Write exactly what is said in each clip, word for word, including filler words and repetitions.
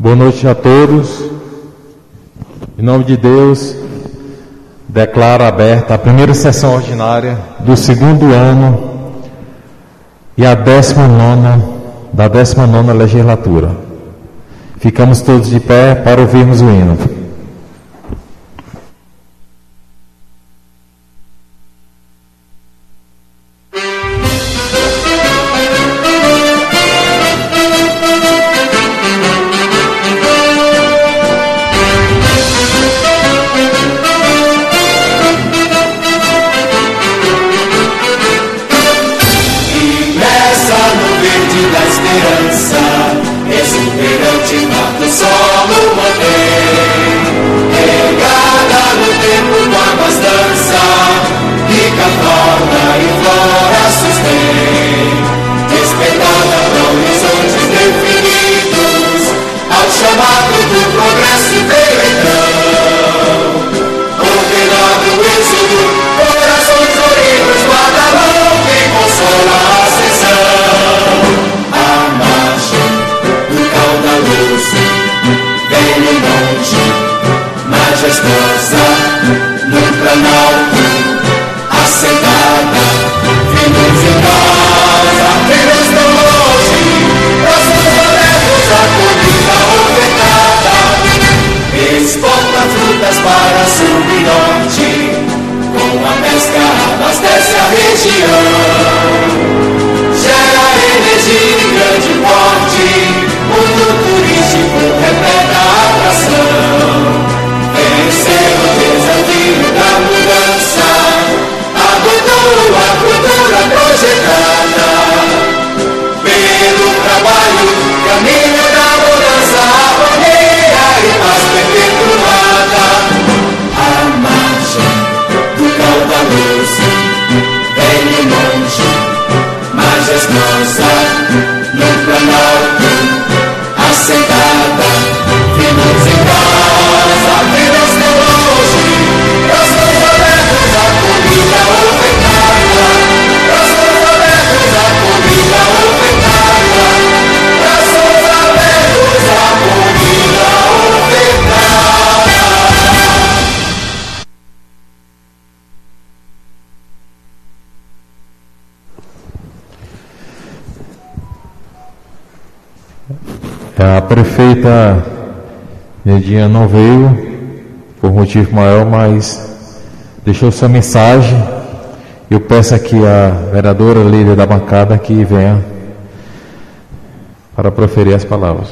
Boa noite a todos. Em nome de Deus, declaro aberta a primeira sessão ordinária do segundo ano e a décima nona da décima nona legislatura. Ficamos todos de pé para ouvirmos o hino. A prefeita Nedinha não veio por motivo maior, mas deixou sua mensagem. Eu peço aqui a vereadora líder da bancada que venha para proferir as palavras.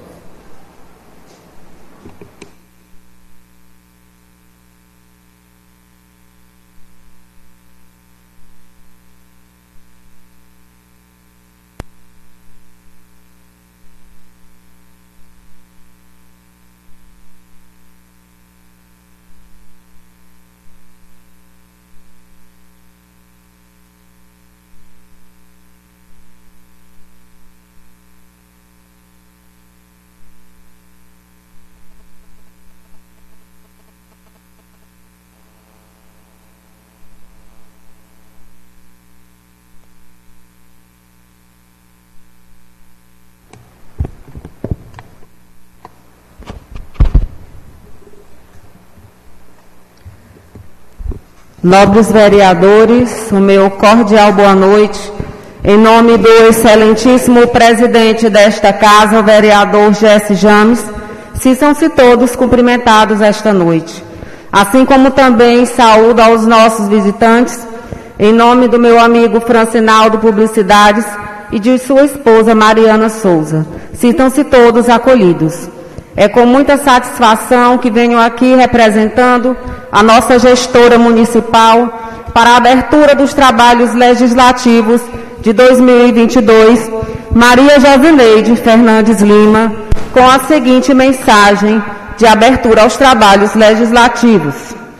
Nobres vereadores, o meu cordial boa noite, em nome do excelentíssimo presidente desta casa, o vereador Jesse James, sintam-se todos cumprimentados esta noite. Assim como também saúdo aos nossos visitantes, em nome do meu amigo Francinaldo Publicidades e de sua esposa Mariana Souza. Sintam-se todos acolhidos. É com muita satisfação que venho aqui representando a nossa gestora municipal para a abertura dos trabalhos legislativos de dois mil e vinte e dois, Maria Josineide Fernandes Lima, com a seguinte mensagem de abertura aos trabalhos legislativos.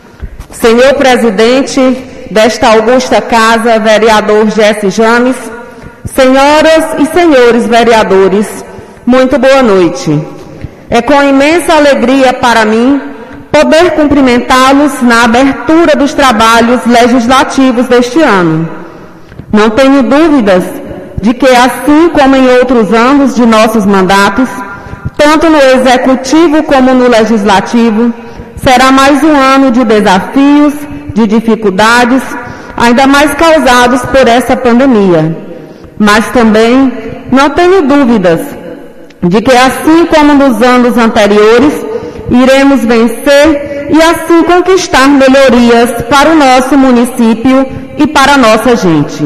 Senhor presidente desta augusta casa, vereador Jesse James, senhoras e senhores vereadores, muito boa noite. É com imensa alegria para mim poder cumprimentá-los na abertura dos trabalhos legislativos deste ano. Não tenho dúvidas de que, assim como em outros anos de nossos mandatos, tanto no executivo como no legislativo, será mais um ano de desafios, de dificuldades, ainda mais causados por essa pandemia. Mas também não tenho dúvidas de que, assim como nos anos anteriores, iremos vencer e assim conquistar melhorias para o nosso município e para a nossa gente.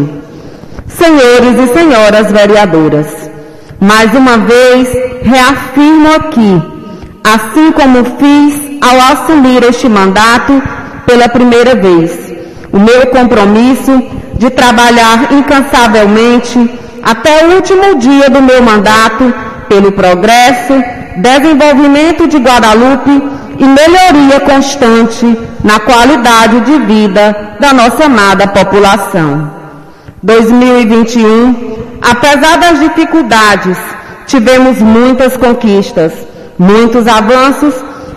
Senhores e senhoras vereadoras, mais uma vez reafirmo aqui, assim como fiz ao assumir este mandato pela primeira vez, o meu compromisso de trabalhar incansavelmente até o último dia do meu mandato pelo progresso, desenvolvimento de Guadalupe e melhoria constante na qualidade de vida da nossa amada população. dois mil e vinte e um, apesar das dificuldades, tivemos muitas conquistas, muitos avanços,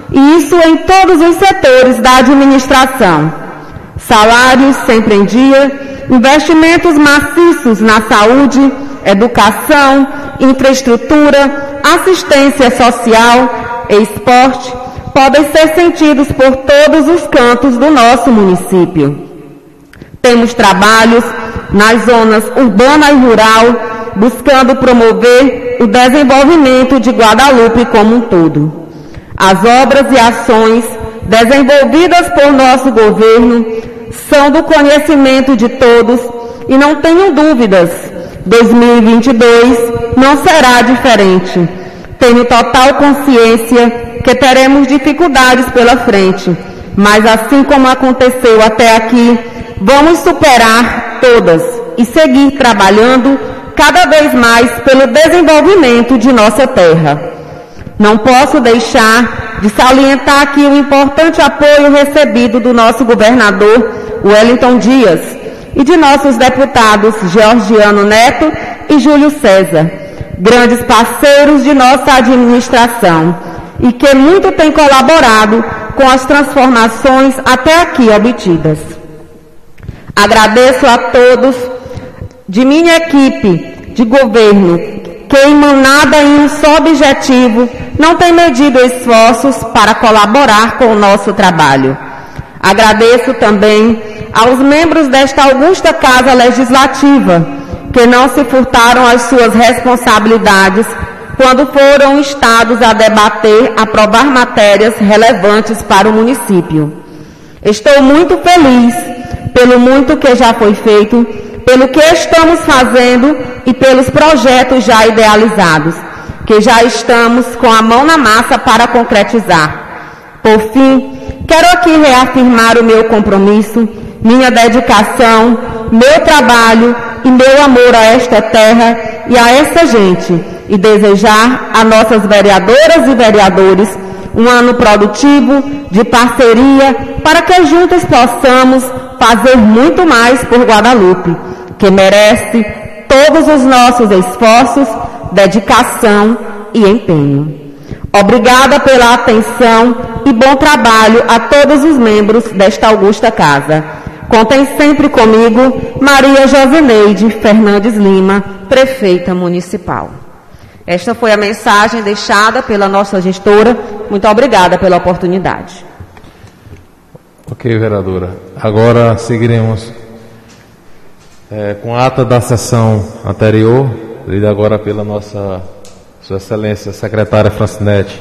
e isso em todos os setores da administração. Salários sempre em dia, investimentos maciços na saúde, educação, infraestrutura, assistência social e esporte podem ser sentidos por todos os cantos do nosso município. Temos trabalhos nas zonas urbana e rural, buscando promover o desenvolvimento de Guadalupe como um todo. As obras e ações desenvolvidas por nosso governo são do conhecimento de todos e não tenho dúvidas, dois mil e vinte e dois não será diferente. Tenho total consciência que teremos dificuldades pela frente, mas assim como aconteceu até aqui, vamos superar todas e seguir trabalhando cada vez mais pelo desenvolvimento de nossa terra. Não posso deixar de salientar aqui o importante apoio recebido do nosso governador Wellington Dias e de nossos deputados Georgiano Neto e Júlio César, grandes parceiros de nossa administração e que muito têm colaborado com as transformações até aqui obtidas. Agradeço a todos de minha equipe de governo, que, emanada em um só objetivo, não tem medido esforços para colaborar com o nosso trabalho. Agradeço também aos membros desta augusta Casa Legislativa, que não se furtaram às suas responsabilidades quando foram instados a debater, aprovar matérias relevantes para o município. Estou muito feliz pelo muito que já foi feito, pelo que estamos fazendo e pelos projetos já idealizados, que já estamos com a mão na massa para concretizar. Por fim, quero aqui reafirmar o meu compromisso, minha dedicação, meu trabalho e meu amor a esta terra e a essa gente, e desejar a nossas vereadoras e vereadores um ano produtivo, de parceria, para que juntos possamos fazer muito mais por Guadalupe, que merece todos os nossos esforços, dedicação e empenho. Obrigada pela atenção e bom trabalho a todos os membros desta augusta casa. Contem sempre comigo, Maria Josineide Fernandes Lima, prefeita municipal. Esta foi a mensagem deixada pela nossa gestora. Muito obrigada pela oportunidade. Ok, vereadora. Agora seguiremos é, com a ata da sessão anterior, lida agora pela nossa Sua Excelência Secretária Francinete.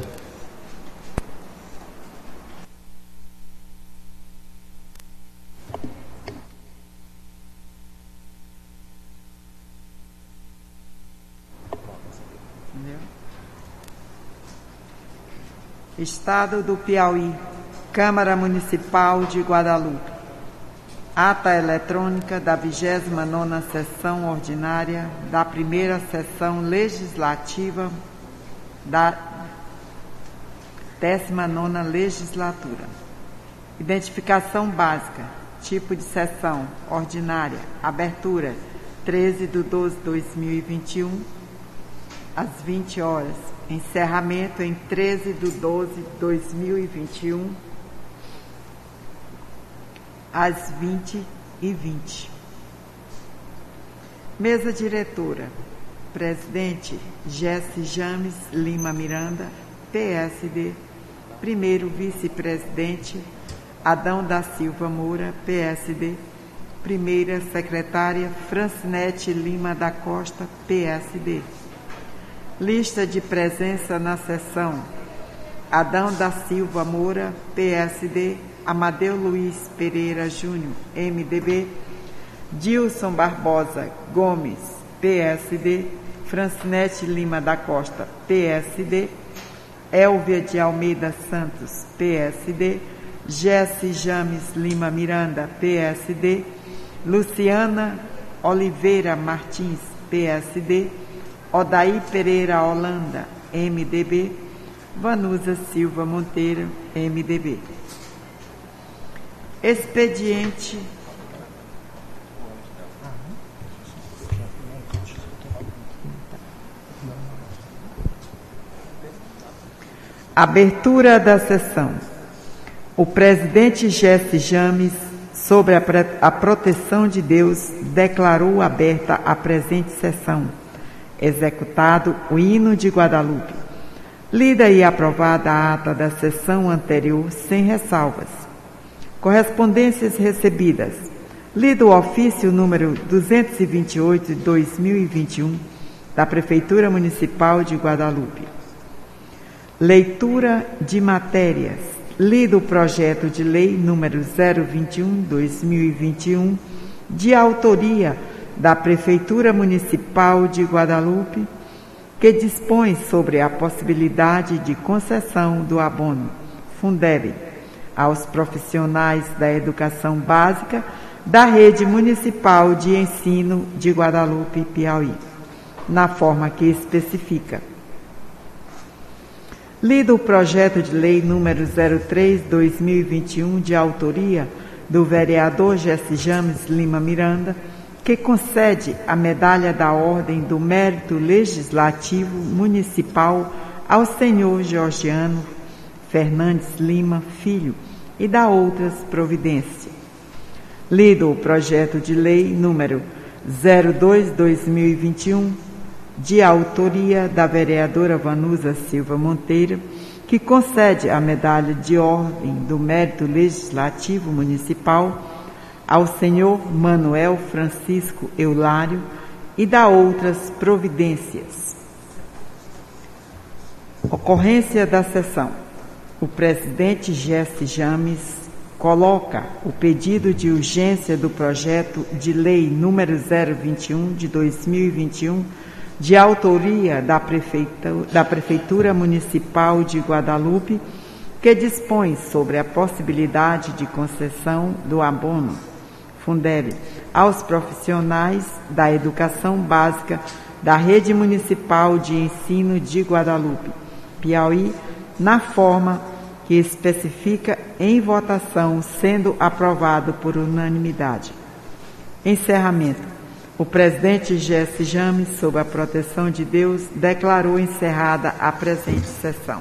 Estado do Piauí, Câmara Municipal de Guadalupe. Ata eletrônica da vigésima nona sessão ordinária da primeira sessão legislativa da décima nona legislatura. Identificação básica, tipo de sessão ordinária, abertura treze de doze de dois mil e vinte e um, às vinte horas. Encerramento em treze de doze de dois mil e vinte e um, às vinte e vinte. Mesa diretora. Presidente, Jesse James Lima Miranda, P S D. Primeiro Vice-Presidente, Adão da Silva Moura, P S D. Primeira Secretária, Francinete Lima da Costa, P S D. Lista de presença na sessão: Adão da Silva Moura, P S D. Amadeu Luiz Pereira Júnior, M D B. Dilson Barbosa Gomes, P S D. Francinete Lima da Costa, P S D. Elvia de Almeida Santos, P S D. Jesse James Lima Miranda, P S D. Luciana Oliveira Martins, P S D. Odaí Pereira Holanda, M D B. Vanusa Silva Monteiro, M D B. Expediente abertura da sessão. O presidente Jesse James, sobre a, a proteção de Deus, declarou aberta a presente sessão. Executado o hino de Guadalupe. Lida e aprovada a ata da sessão anterior, sem ressalvas. Correspondências recebidas. Lido o ofício número duzentos e vinte e oito de dois mil e vinte e um, da Prefeitura Municipal de Guadalupe. Leitura de matérias. Lido o projeto de lei número zero vinte e um de dois mil e vinte e um, de autoria da Prefeitura Municipal de Guadalupe, que dispõe sobre a possibilidade de concessão do abono Fundeb aos profissionais da educação básica da Rede Municipal de Ensino de Guadalupe, Piauí, na forma que especifica. Lido o projeto de lei número zero três de dois mil e vinte e um, de autoria do vereador Jesse James Lima Miranda, que concede a medalha da Ordem do Mérito Legislativo Municipal ao senhor Georgiano Fernandes Lima Filho e da outras providências. Lido o projeto de lei número zero dois de dois mil e vinte e um, de autoria da vereadora Vanusa Silva Monteiro, que concede a medalha de Ordem do Mérito Legislativo Municipal ao senhor Manuel Francisco Eulário e da outras providências. Ocorrência da sessão. O presidente Jesse James coloca o pedido de urgência do projeto de lei número zero vinte e um de dois mil e vinte e um, de autoria da Prefeitura, da Prefeitura Municipal de Guadalupe, que dispõe sobre a possibilidade de concessão do abono Fundeb aos profissionais da educação básica da Rede Municipal de Ensino de Guadalupe, Piauí, na forma que especifica em votação, sendo aprovado por unanimidade. Encerramento. O presidente Jesse James, sob a proteção de Deus, declarou encerrada a presente sessão.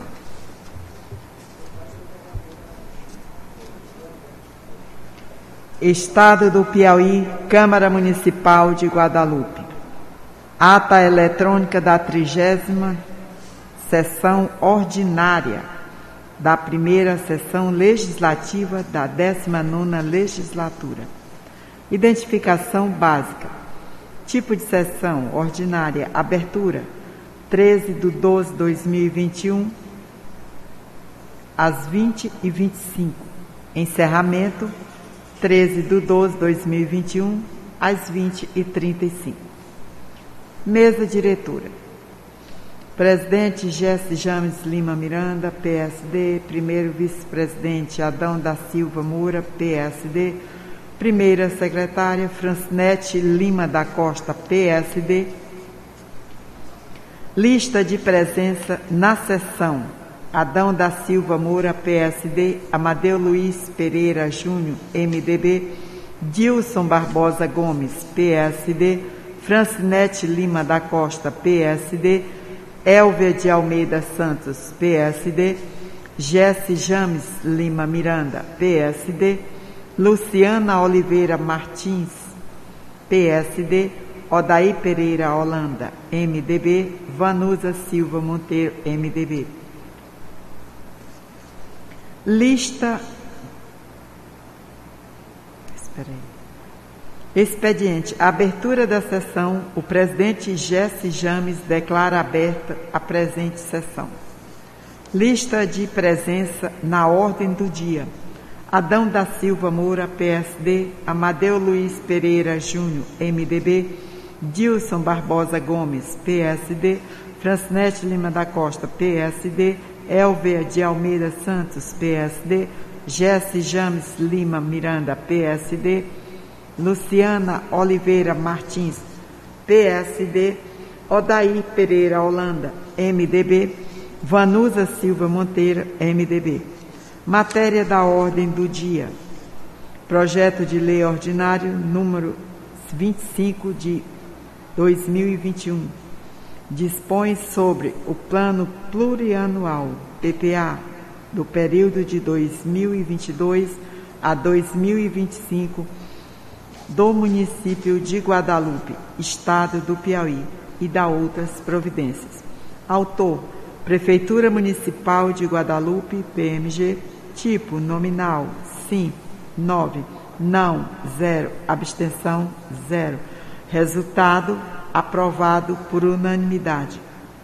Estado do Piauí, Câmara Municipal de Guadalupe. Ata eletrônica da trigésima sessão ordinária da primeira sessão legislativa da décima nona legislatura. Identificação básica. Tipo de sessão ordinária, abertura, treze de doze de dois mil e vinte e um, às vinte e vinte e cinco. Encerramento, treze de doze de dois mil e vinte e um, às vinte e trinta e cinco. Mesa diretora. Presidente Jesse James Lima Miranda, P S D. Primeiro vice-presidente Adão da Silva Moura, P S D. Primeira secretária Francinete Lima da Costa, P S D. Lista de presença na sessão: Adão da Silva Moura, P S D. Amadeu Luiz Pereira Júnior, M D B. Dilson Barbosa Gomes, P S D. Francinete Lima da Costa, P S D. Elvia de Almeida Santos, P S D. Jesse James Lima Miranda, P S D. Luciana Oliveira Martins, P S D. Odaí Pereira Holanda, M D B. Vanusa Silva Monteiro, M D B. Lista... Espera aí. Expediente. Abertura da sessão. O presidente Jesse James declara aberta a presente sessão. Lista de presença na ordem do dia. Adão da Silva Moura, P S D. Amadeu Luiz Pereira Júnior, M D B. Dilson Barbosa Gomes, P S D. Francinete Lima da Costa, P S D. Elvia de Almeida Santos, P S D. Jesse James Lima Miranda, P S D. Luciana Oliveira Martins, P S D. Odaí Pereira Holanda, M D B. Vanusa Silva Monteiro, M D B. Matéria da ordem do dia. Projeto de lei ordinário número vinte e cinco de dois mil e vinte e um. Dispõe sobre o plano plurianual, P P A, do período de dois mil e vinte e dois a dois mil e vinte e cinco do município de Guadalupe, estado do Piauí, e da outras providências. Autor: Prefeitura Municipal de Guadalupe, P M G. Tipo: nominal, sim, nove. Não, zero. Abstenção, zero. Resultado: aprovado por unanimidade.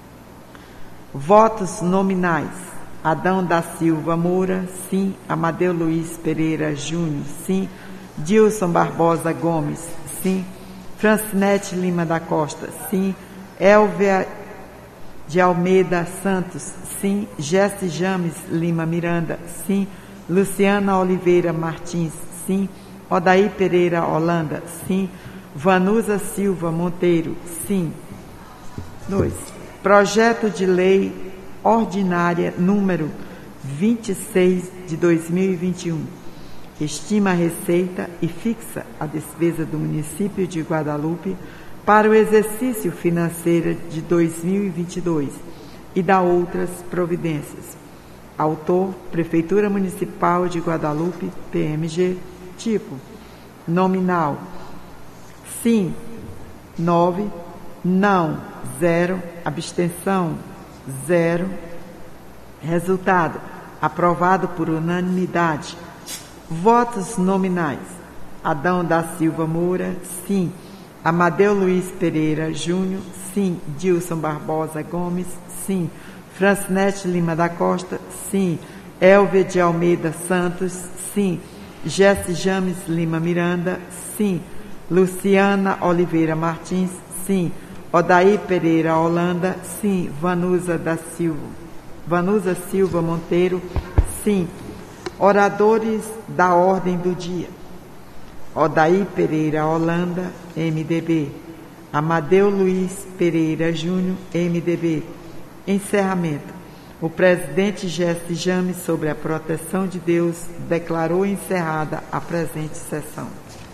Votos nominais: Adão da Silva Moura, sim. Amadeu Luiz Pereira Júnior, sim. Dilson Barbosa Gomes, sim. Francinete Lima da Costa, sim. Elvia de Almeida Santos, sim. Jesse James Lima Miranda, sim. Luciana Oliveira Martins, sim. Odaí Pereira Holanda, sim. Vanusa Silva Monteiro, sim. dois. Projeto de lei ordinária número vinte e seis de dois mil e vinte e um. Estima a receita e fixa a despesa do município de Guadalupe para o exercício financeiro de dois mil e vinte e dois e dá outras providências. Autor: Prefeitura Municipal de Guadalupe, P M G. Tipo: nominal, sim, nove. Não, zero. Abstenção, zero. Resultado: aprovado por unanimidade. Votos nominais: Adão da Silva Moura, sim. Amadeu Luiz Pereira Júnior, sim. Dilson Barbosa Gomes, sim. Francinete Lima da Costa, sim. Elvia de Almeida Santos, sim. Jesse James Lima Miranda, sim. Luciana Oliveira Martins, sim. Odaí Pereira Holanda, sim. Vanusa da Silva, Vanusa Silva Monteiro, sim. Oradores da ordem do dia: Odaí Pereira Holanda, M D B. Amadeu Luiz Pereira Júnior, M D B. Encerramento. O presidente Jesse James, sobre a proteção de Deus, declarou encerrada a presente sessão.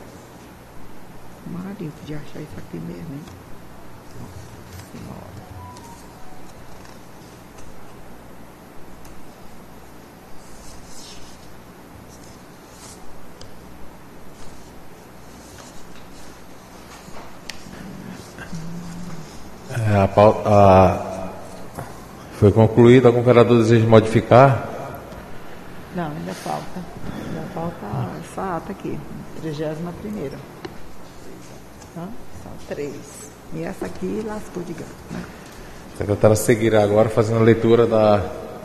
Maria, podia achar isso aqui mesmo, hein? Nossa Senhora. É, a pauta, a, foi concluída. Algum vereador deseja modificar? Não, ainda falta. Ainda falta essa ata aqui, trigésima primeira. Hã? São três. E essa aqui lascou de gato, né? A secretária seguirá agora fazendo a leitura da,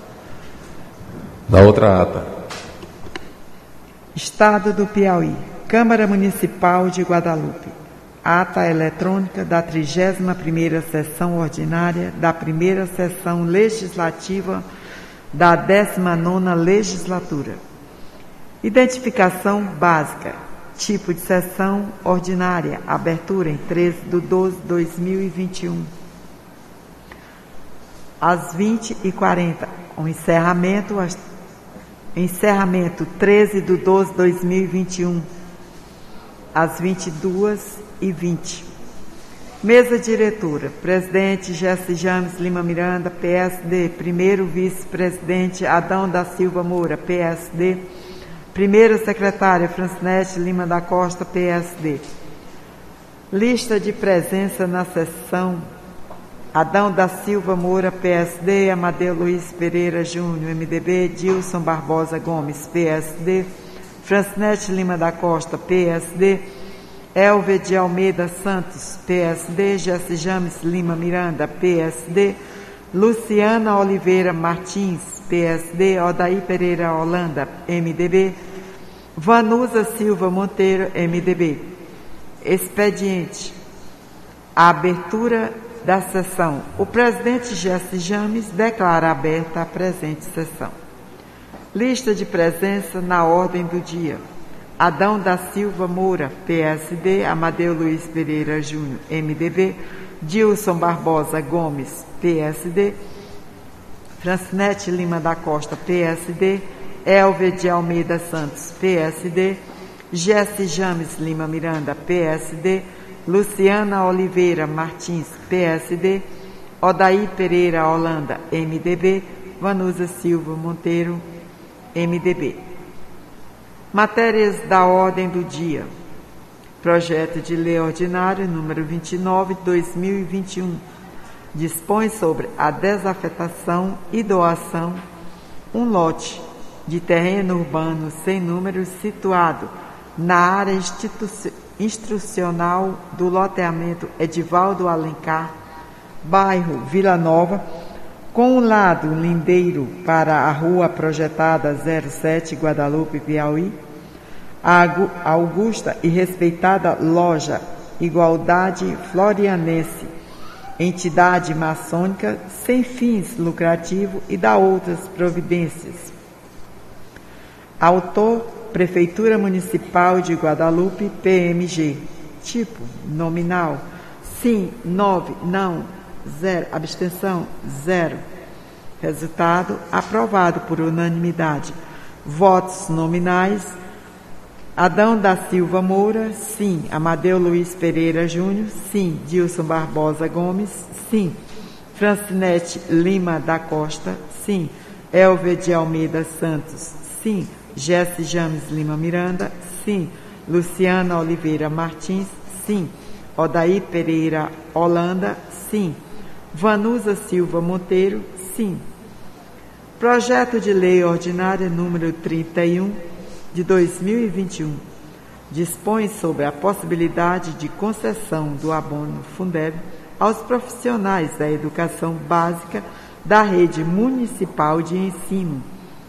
da outra ata. Estado do Piauí. Câmara Municipal de Guadalupe. Ata eletrônica da trigésima primeira sessão ordinária da primeira sessão legislativa da décima nona legislatura. Identificação básica. Tipo de sessão ordinária. Abertura em treze de doze de dois mil e vinte e um. Às vinte e quarenta. O encerramento, às, encerramento treze de doze de dois mil e vinte e um. Às vinte e duas e vinte. Mesa diretora: presidente Jesse James Lima Miranda, P S D. Primeiro vice-presidente Adão da Silva Moura, P S D. Primeira secretária Francinete Lima da Costa, P S D. Lista de presença na sessão: Adão da Silva Moura, P S D, Amadeu Luiz Pereira Júnior, M D B, Dilson Barbosa Gomes, P S D, Francinete Lima da Costa, P S D, Elve de Almeida Santos, P S D, Jesse James Lima Miranda, P S D, Luciana Oliveira Martins, P S D, Odaí Pereira Holanda, M D B, Vanusa Silva Monteiro, M D B. Expediente: a abertura da sessão. O presidente Jesse James declara aberta a presente sessão. Lista de presença na ordem do dia: Adão da Silva Moura, P S D, Amadeu Luiz Pereira Júnior, M D B, Dilson Barbosa Gomes, P S D, Francinete Lima da Costa, P S D, Elve de Almeida Santos, P S D, Jesse James Lima Miranda, P S D, Luciana Oliveira Martins, P S D, Odaí Pereira Holanda, M D B, Vanusa Silva Monteiro, M D B. Matérias da ordem do dia: Projeto de Lei Ordinário número vinte e nove de dois mil e vinte e um dispõe sobre a desafetação e doação um lote de terreno urbano sem número situado na área institucional instrucional do loteamento Edivaldo Alencar, bairro Vila Nova, com um lado lindeiro para a rua projetada zero sete Guadalupe, Piauí, a augusta e respeitada loja Igualdade Florianense, entidade maçônica sem fins lucrativos, e da outras providências. Autor: Prefeitura Municipal de Guadalupe, P M G. Tipo: nominal. Sim, nove. Não, zero. Abstenção, zero. Resultado: aprovado por unanimidade. Votos nominais: Adão da Silva Moura, sim. Amadeu Luiz Pereira Júnior, sim. Dilson Barbosa Gomes, sim. Francinete Lima da Costa, sim. Elve de Almeida Santos, sim. Jesse James Lima Miranda, sim. Luciana Oliveira Martins, sim. Odaí Pereira Holanda, sim. Vanusa Silva Monteiro, sim. Projeto de Lei Ordinária número trinta e um de dois mil e vinte e um dispõe sobre a possibilidade de concessão do abono Fundeb aos profissionais da educação básica da rede municipal de ensino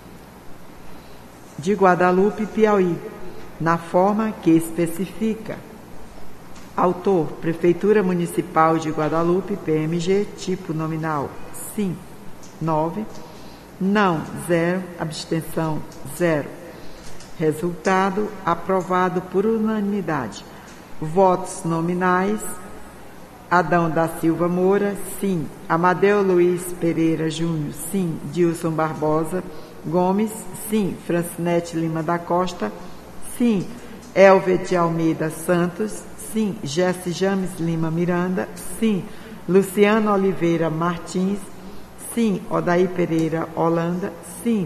de Guadalupe, Piauí, na forma que especifica. Autor: Prefeitura Municipal de Guadalupe, P M G. Tipo: nominal. Sim, nove. Não, zero. Abstenção, zero. Resultado: aprovado por unanimidade. Votos nominais: Adão da Silva Moura, sim. Amadeu Luiz Pereira Júnior, sim. Dilson Barbosa Gomes, sim. Francinete Lima da Costa, sim. Elve de Almeida Santos, sim. Jesse James Lima Miranda, sim. Luciana Oliveira Martins, sim. Odaí Pereira Holanda, sim.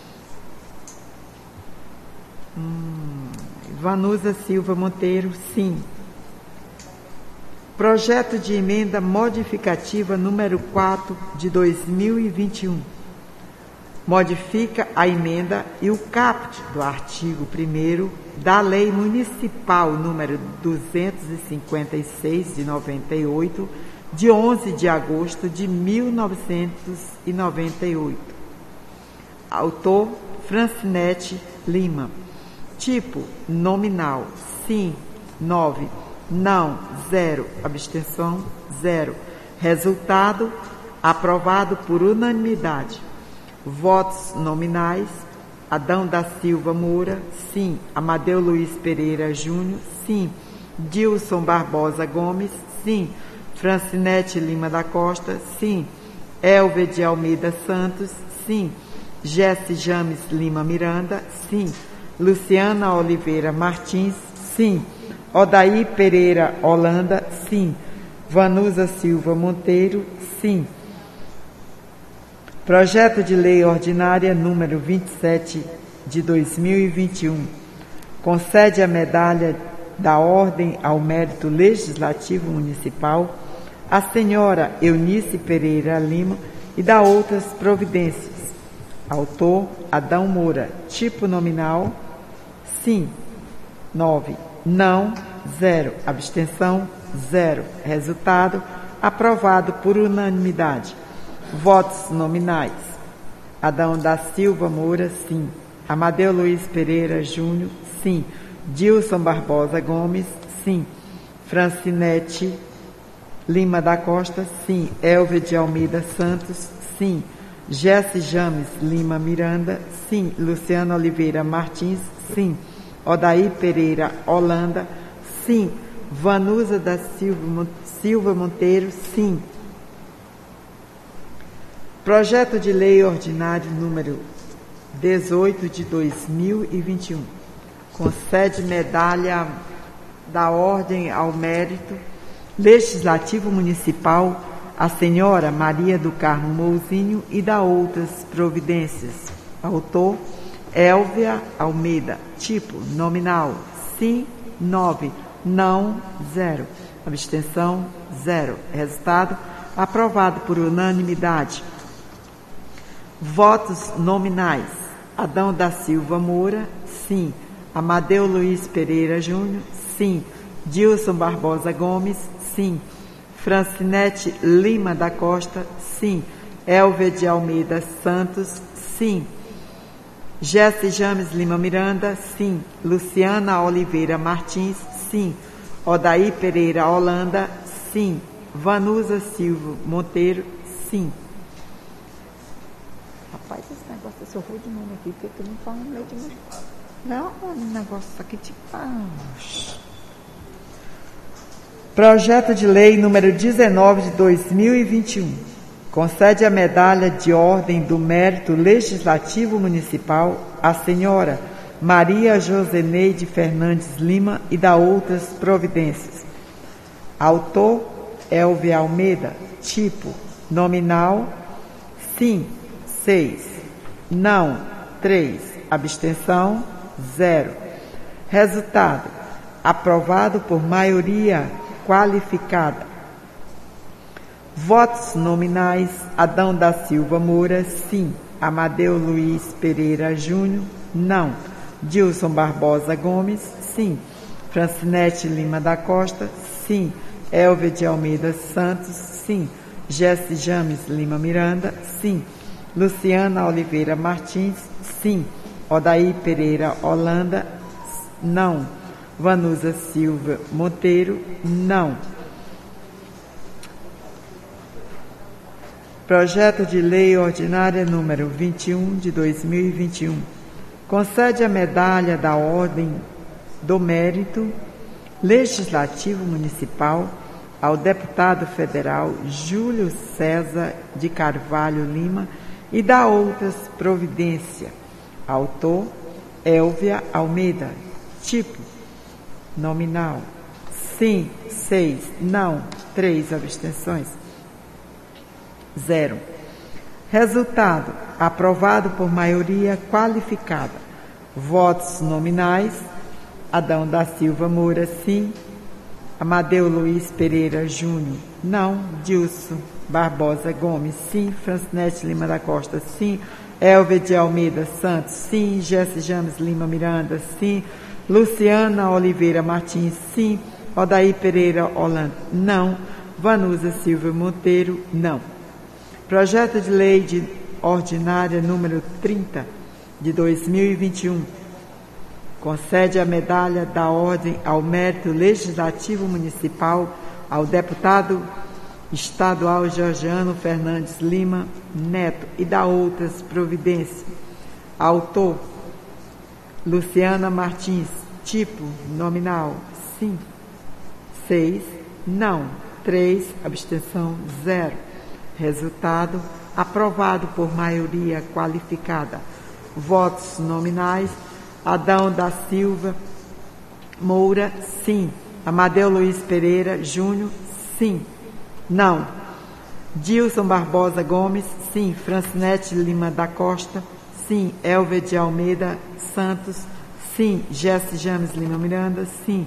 Hum, Vanusa Silva Monteiro, sim. Projeto de emenda modificativa número quatro de dois mil e vinte e um. Modifica a emenda e o caput do artigo primeiro da Lei Municipal número duzentos e cinquenta e seis de noventa e oito, de onze de agosto de mil novecentos e noventa e oito. Autor: Francinete Lima. Tipo: nominal. Sim, nove. Não, zero. Abstenção, zero. Resultado: aprovado por unanimidade. Votos nominais: Adão da Silva Moura, sim. Amadeu Luiz Pereira Júnior, sim. Dilson Barbosa Gomes, sim. Francinete Lima da Costa, sim. Elve de Almeida Santos, sim. Jesse James Lima Miranda, sim. Luciana Oliveira Martins, sim. Odaí Pereira Holanda, sim. Vanusa Silva Monteiro, sim. Projeto de Lei Ordinária número vinte e sete de dois mil e vinte e um concede a medalha da Ordem ao Mérito Legislativo Municipal, a senhora Eunice Pereira Lima, e da outras providências. Autor, Adão Moura. Tipo nominal, sim. nove. Não, zero. Abstenção, zero. Resultado, aprovado por unanimidade. Votos nominais. Adão da Silva Moura, sim. Amadeu Luiz Pereira Júnior, sim. Dilson Barbosa Gomes, sim. Francinete Lima da Costa, sim. Elvia de Almeida Santos, sim. Jesse James Lima Miranda, sim. Luciano Oliveira Martins, sim. Odaí Pereira Holanda, sim. Vanusa da Silva, Silva Monteiro, sim. Projeto de Lei Ordinário número dezoito de dois mil e vinte e um. Concede medalha da Ordem ao Mérito Legislativo Municipal à senhora Maria do Carmo Mouzinho e da outras providências. Autor, Elvia Almeida. Tipo, nominal, sim, nove. Não, zero. Abstenção, zero. Resultado, aprovado por unanimidade. Votos nominais. Adão da Silva Moura, sim. Amadeu Luiz Pereira Júnior, sim. Dilson Barbosa Gomes, sim. Francinete Lima da Costa, sim. Elvia de Almeida Santos, sim. Jesse James Lima Miranda, sim. Luciana Oliveira Martins, sim. Odaí Pereira Holanda, sim. Vanusa Silva Monteiro, sim. Rapaz, esse negócio é seu ruim de nome aqui, porque tu não fala no meio de mim. Não, um negócio aqui de paz. Projeto de Lei número dezenove de dois mil e vinte e um. Concede a medalha de Ordem do Mérito Legislativo Municipal à senhora Maria Joseneide Fernandes Lima e da outras providências. Autor, Elvia Almeida. Tipo, nominal, sim, seis. Não, três. Abstenção, zero. Resultado, aprovado por maioria qualificada. Votos nominais. Adão da Silva Moura, sim. Amadeu Luiz Pereira Júnior, não. Dilson Barbosa Gomes, sim. Francinete Lima da Costa, sim. Elvia de Almeida Santos, sim. Jesse James Lima Miranda, sim. Luciana Oliveira Martins, sim. Odaí Pereira Holanda, não. Vanusa Silva Monteiro, não. Projeto de Lei Ordinária número vinte e um de dois mil e vinte e um. Concede a medalha da Ordem do Mérito Legislativo Municipal ao deputado federal Júlio César de Carvalho Lima e da outras providências. Autor, Elvia Almeida. Tipo, nominal, sim, seis. Não, três. Abstenções, zero. Resultado, aprovado por maioria qualificada. Votos nominais. Adão da Silva Moura, sim. Amadeu Luiz Pereira Júnior, não. Dilson Barbosa Gomes, sim. Francinete Lima da Costa, sim. Elvia de Almeida Santos, sim. Jesse James Lima Miranda, sim. Luciana Oliveira Martins, sim. Odaí Pereira Holanda, não. Vanusa Silva Monteiro, não. Projeto de Lei de Ordinária número trinta de dois mil e vinte e um. Concede a medalha da Ordem ao Mérito Legislativo Municipal ao deputado estadual Georgiano Fernandes Lima Neto e da outras providências. Autor, Luciana Martins. Tipo, nominal, sim. seis. Não, três. Abstenção, zero. Resultado, aprovado por maioria qualificada. Votos nominais. Adão da Silva Moura, sim. Amadeu Luiz Pereira Júnior, sim. Não. Dilson Barbosa Gomes, sim. Francinete Lima da Costa, sim. Elvia de Almeida Santos, sim. Jesse James Lima Miranda, sim.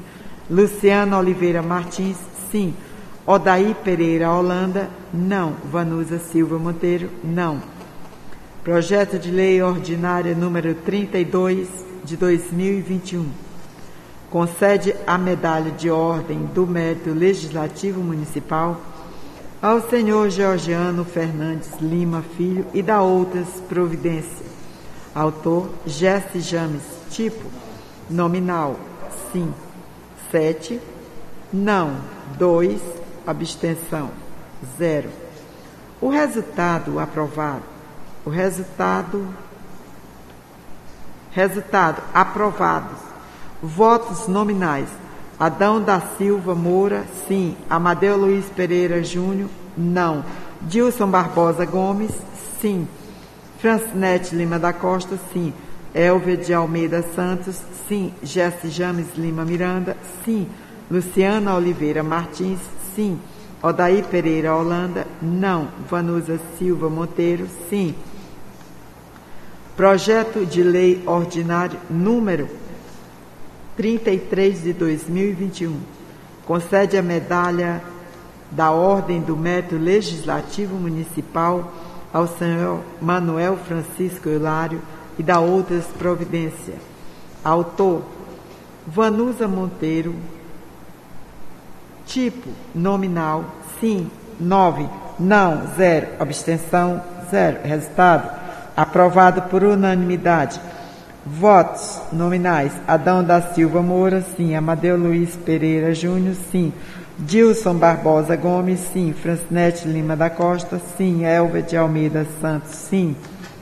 Luciana Oliveira Martins, sim. Odaí Pereira Holanda, não. Vanusa Silva Monteiro, não. Projeto de Lei Ordinária número trinta e dois, de dois mil e vinte e um. Concede a medalha de ordem do mérito legislativo municipal ao senhor Georgiano Fernandes Lima Filho e dá outras providências. Autor, Jesse James. Tipo, nominal, sim. Sete, não. Dois, abstenção, zero. O resultado aprovado. O resultado... Resultado aprovados. Votos nominais. Adão da Silva Moura, sim. Amadeu Luiz Pereira Júnior, não. Dilson Barbosa Gomes, sim. Francinete Lima da Costa, sim. Elvia de Almeida Santos, sim. Jesse James Lima Miranda, sim. Luciana Oliveira Martins, sim. Odaí Pereira Holanda, não. Vanusa Silva Monteiro, sim. Projeto de Lei Ordinário número trinta e três de dois mil e vinte e um. Concede a medalha da Ordem do Mérito Legislativo Municipal ao senhor Manuel Francisco Eulário e dá outras providências. Autor, Vanusa Monteiro. Tipo, nominal, sim. Nove, não. Zero. Abstenção, zero. Resultado, aprovado por unanimidade. Votos nominais. Adão da Silva Moura, sim. Amadeu Luiz Pereira Júnior, sim. Dilson Barbosa Gomes, sim. Francinete Lima da Costa, sim. Elvia de Almeida Santos, sim.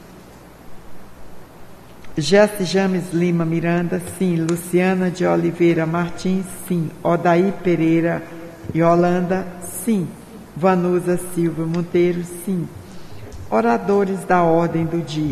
Jesse James Lima Miranda, sim. Luciana de Oliveira Martins, sim. Odaí Pereira e Holanda, sim. Vanusa Silva Monteiro, sim. Oradores da ordem do dia.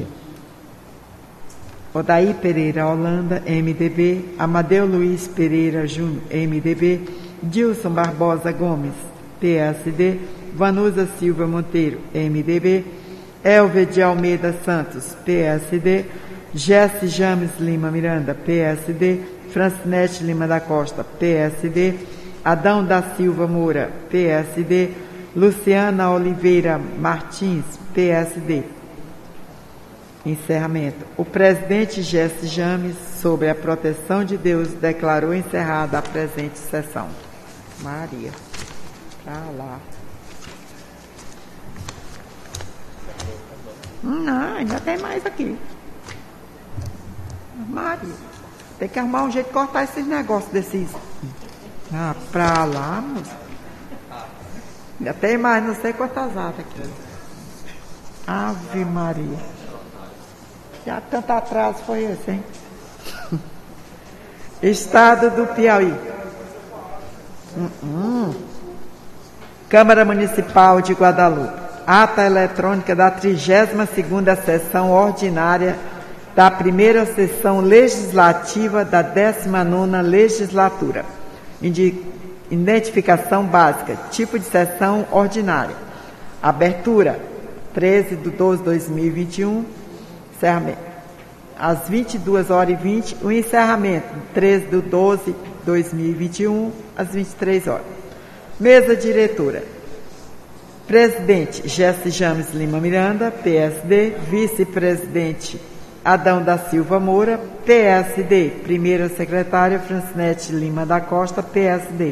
Odaí Pereira Holanda, M D B. Amadeu Luiz Pereira Júnior, M D B. Dilson Barbosa Gomes, P S D. Vanusa Silva Monteiro, M D B. Elvia de Almeida Santos, P S D. Jesse James Lima Miranda, P S D. Francinete Lima da Costa, P S D. Adão da Silva Moura, P S D. Luciana Oliveira Martins, P S D. Encerramento. O presidente Jesse James, sobre a proteção de Deus, declarou encerrada a presente sessão. Maria, pra lá. Não, ainda tem mais aqui. Maria, tem que arrumar um jeito de cortar esses negócios desses. Ah, pra lá, moça. Ainda tem mais, não sei quantas atas aqui. Ave Maria. Já tanto atraso foi esse, hein? Estado do Piauí. Hum, hum. Câmara Municipal de Guadalupe. Ata eletrônica da trigésima segunda sessão ordinária da primeira sessão legislativa da décima nona legislatura. Indi- Identificação básica. Tipo de sessão ordinária. Abertura, treze de doze de dois mil e vinte e um. Encerramento, às vinte e duas horas e vinte. O encerramento, treze de doze de dois mil e vinte e um, às vinte e três horas. Mesa diretora. Presidente, Jesse James Lima Miranda, P S D. Vice-presidente, Adão da Silva Moura, P S D. Primeira secretária, Francinete Lima da Costa, P S D.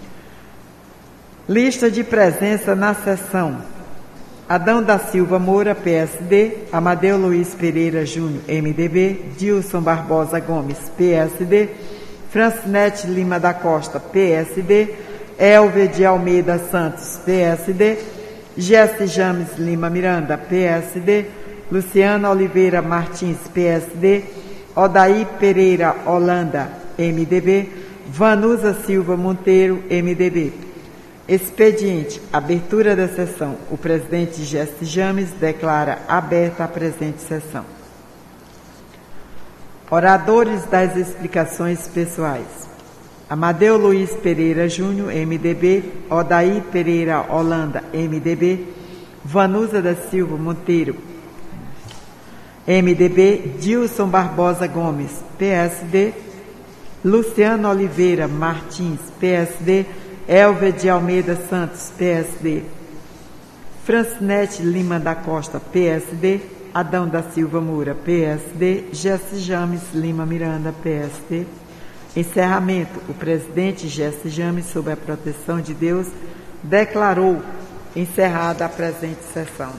Lista de presença na sessão. Adão da Silva Moura, P S D. Amadeu Luiz Pereira Júnior, M D B. Dilson Barbosa Gomes, P S D. Francinete Lima da Costa, P S D. Elvia de Almeida Santos, P S D. Jesse James Lima Miranda, P S D. Luciana Oliveira Martins, P S D. Odaí Pereira Holanda, M D B. Vanusa Silva Monteiro, M D B. Expediente. Abertura da sessão. O presidente Jesse James declara aberta a presente sessão. Oradores das explicações pessoais. Amadeu Luiz Pereira Júnior, M D B. Odaí Pereira Holanda, M D B. Vanusa da Silva Monteiro, M D B. Dilson Barbosa Gomes, P S D. Luciano Oliveira Martins, P S D. Elvia de Almeida Santos, P S D. Francinete Lima da Costa, P S D. Adão da Silva Moura, P S D. Jesse James Lima Miranda, P S D. Encerramento. O presidente Jesse James, sob a proteção de Deus, declarou encerrada a presente sessão.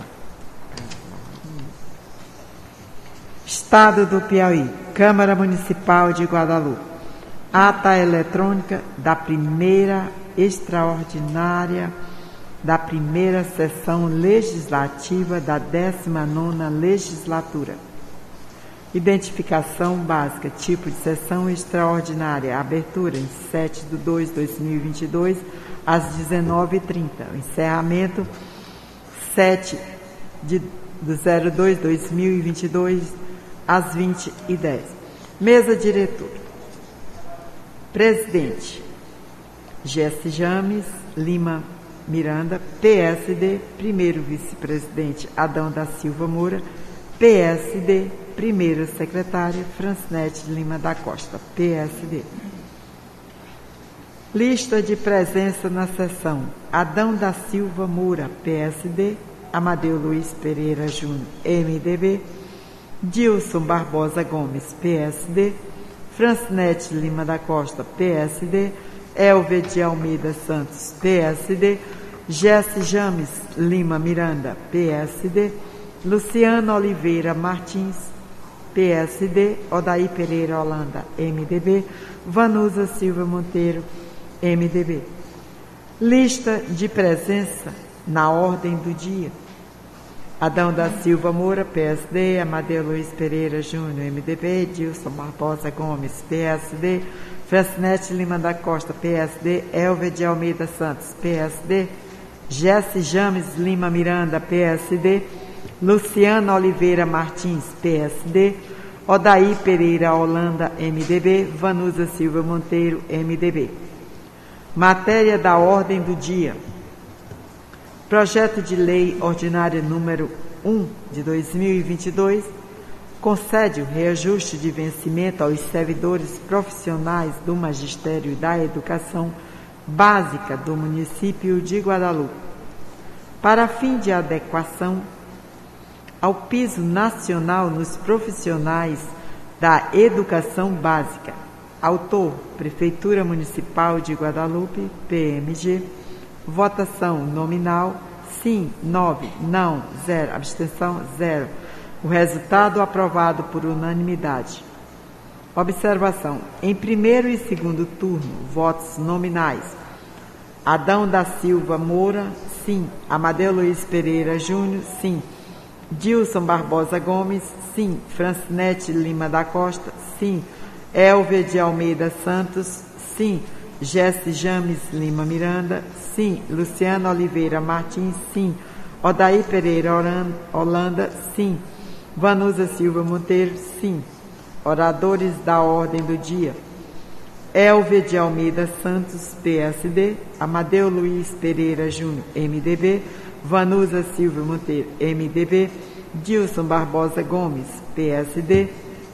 Estado do Piauí. Câmara Municipal de Guadalupe. Ata eletrônica da primeira extraordinária da primeira sessão legislativa da décima nona legislatura. Identificação básica, tipo de sessão extraordinária, abertura em sete de dois de dois mil e vinte e dois, às dezenove e trinta. O encerramento, sete de zero dois de dois mil e vinte e dois, às vinte e dez. Mesa diretora. Presidente, Jesse James Lima Miranda, P S D. Primeiro vice-presidente, Adão da Silva Moura, P S D. Primeira secretária, Francinete Lima da Costa, P S D. Lista de presença na sessão. Adão da Silva Moura, P S D. Amadeu Luiz Pereira Júnior, M D B. Dilson Barbosa Gomes, P S D. Francinete Lima da Costa, P S D. Elvia de Almeida Santos, P S D. Jesse James Lima Miranda, P S D. Luciano Oliveira Martins, P S D. Odaí Pereira Holanda, M D B. Vanusa Silva Monteiro, M D B. Lista de presença na ordem do dia. Adão da Silva Moura, P S D. Amadeu Luiz Pereira Júnior, M D B. Dilson Barbosa Gomes, P S D. Francinete Lima da Costa, P S D. Elvia de Almeida Santos, P S D. Jesse James Lima Miranda, P S D. Luciano Oliveira Martins, P S D. Odaí Pereira Holanda, M D B. Vanusa Silva Monteiro, M D B. Matéria da ordem do dia. Projeto de Lei Ordinária número um de dois mil e vinte e dois concede o reajuste de vencimento aos servidores profissionais do Magistério e da Educação Básica do município de Guadalupe, para fim de adequação ao piso nacional nos profissionais da educação básica. Autor, Prefeitura Municipal de Guadalupe, P M G. Votação nominal, sim, nove, não, zero, abstenção, zero. O resultado aprovado por unanimidade. Observação. Em primeiro e segundo turno, votos nominais. Adão da Silva Moura, sim. Amadeu Luiz Pereira Júnior, sim. Dilson Barbosa Gomes, sim. Francinete Lima da Costa, sim. Elvia de Almeida Santos, sim. Jesse James Lima Miranda, sim. Luciano Oliveira Martins, sim. Odaí Pereira Holanda, sim. Vanusa Silva Monteiro, sim. Oradores da ordem do dia. Elvia de Almeida Santos, P S D. Amadeu Luiz Pereira Júnior, M D B. Vanusa Silva Monteiro, M D B. Dilson Barbosa Gomes, P S D.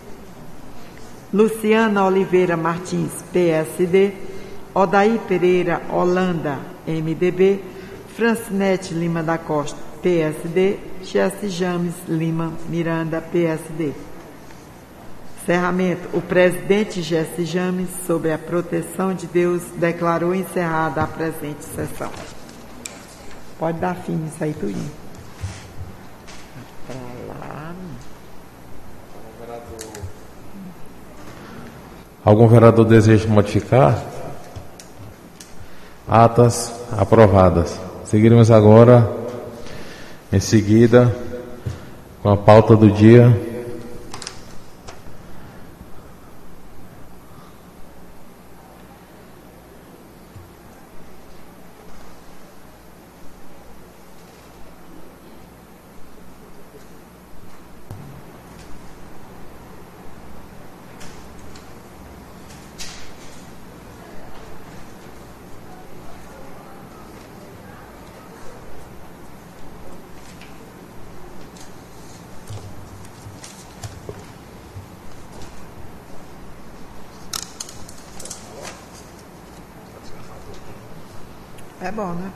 Luciana Oliveira Martins, P S D. Odaí Pereira Holanda, M D B. Francinete Lima da Costa, P S D. Jesse James Lima Miranda, P S D. Encerramento. O presidente Jesse James, sob a proteção de Deus, declarou encerrada a presente sessão. Pode dar fim nisso aí, tudinho. Pra lá. Algum vereador deseja modificar? Atas aprovadas. Seguiremos agora, em seguida, com a pauta do dia. É bom, né?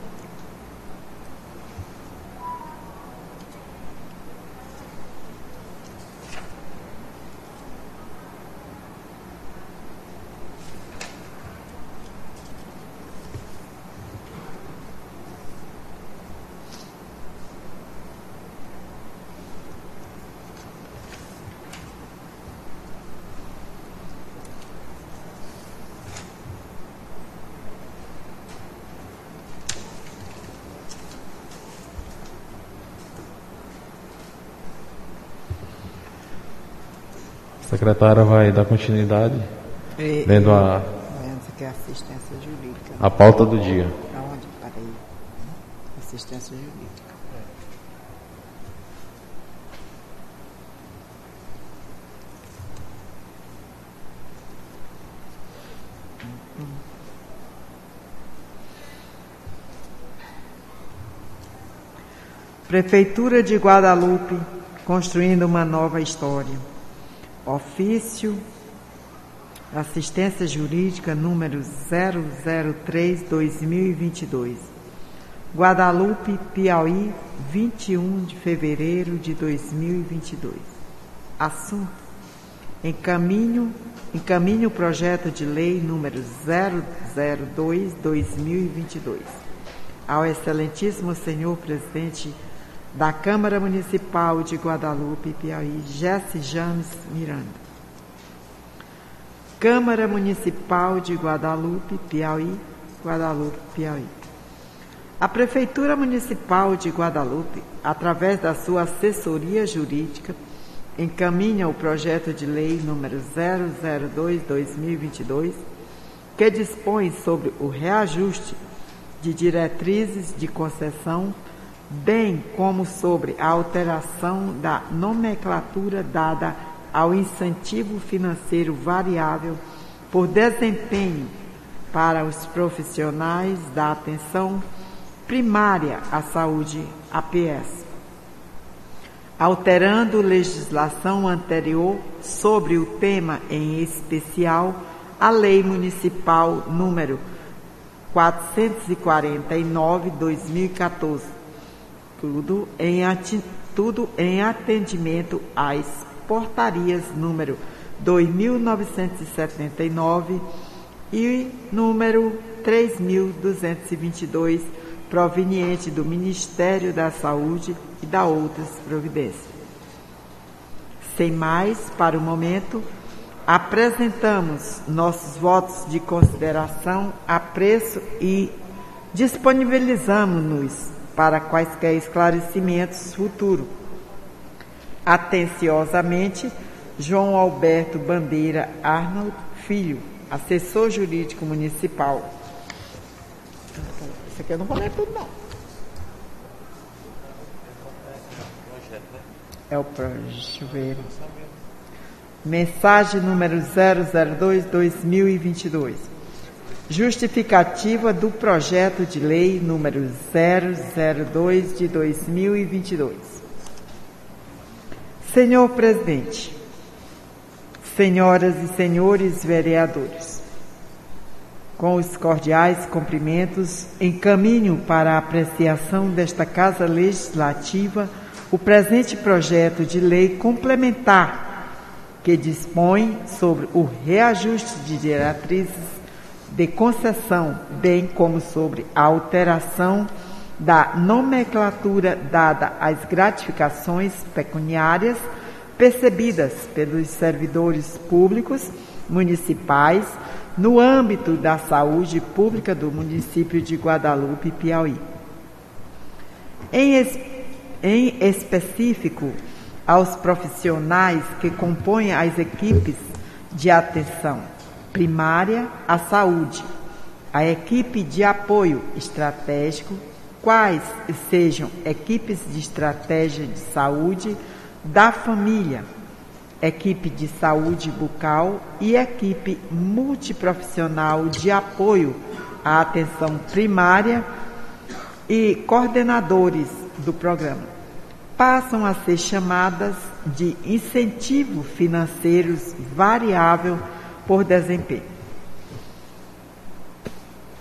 A secretária vai dar continuidade, E, lendo e, a, Essa aqui é assistência jurídica. a pauta do dia. Aonde? Peraí. Assistência jurídica. Prefeitura de Guadalupe, construindo uma nova história. Ofício, assistência jurídica número zero zero três barra dois mil e vinte e dois. Guadalupe, Piauí, vinte e um de fevereiro de dois mil e vinte e dois. Assunto: encaminho, encaminho o projeto de lei número zero zero dois barra dois mil e vinte e dois ao excelentíssimo senhor presidente da Câmara Municipal de Guadalupe, Piauí, Jesse James Miranda. Câmara Municipal de Guadalupe, Piauí, Guadalupe, Piauí. A Prefeitura Municipal de Guadalupe, através da sua assessoria jurídica, encaminha o projeto de lei número zero zero dois barra dois mil e vinte e dois, que dispõe sobre o reajuste de diretrizes de concessão, bem como sobre a alteração da nomenclatura dada ao incentivo financeiro variável por desempenho para os profissionais da atenção primária à saúde, A P S, alterando legislação anterior sobre o tema, em especial a Lei Municipal número quatrocentos e quarenta e nove barra dois mil e quatorze, tudo em, tudo em atendimento às portarias número dois mil novecentos e setenta e nove e número três mil duzentos e vinte e dois, proveniente do Ministério da Saúde e da outras providências. Sem mais, para o momento, apresentamos nossos votos de consideração, apreço e disponibilizamos-nos para quaisquer esclarecimentos futuros. Atenciosamente, João Alberto Bandeira Arnold Filho, assessor jurídico municipal. Isso aqui eu não vou ler tudo, não. É o projeto. Deixa eu ver. Mensagem número zero zero dois barra dois mil e vinte e dois. Justificativa do projeto de lei número zero zero dois de dois mil e vinte e dois. Senhor presidente, senhoras e senhores vereadores, com os cordiais cumprimentos, encaminho para a apreciação desta Casa Legislativa o presente projeto de lei complementar que dispõe sobre o reajuste de diretrizes de concessão, bem como sobre a alteração da nomenclatura dada às gratificações pecuniárias percebidas pelos servidores públicos municipais no âmbito da saúde pública do município de Guadalupe, Piauí. Em, es, em específico, aos profissionais que compõem as equipes de atenção primária à saúde, a equipe de apoio estratégico, quais sejam equipes de estratégia de saúde da família, equipe de saúde bucal e equipe multiprofissional de apoio à atenção primária e coordenadores do programa, passam a ser chamadas de incentivo financeiros variável por desempenho.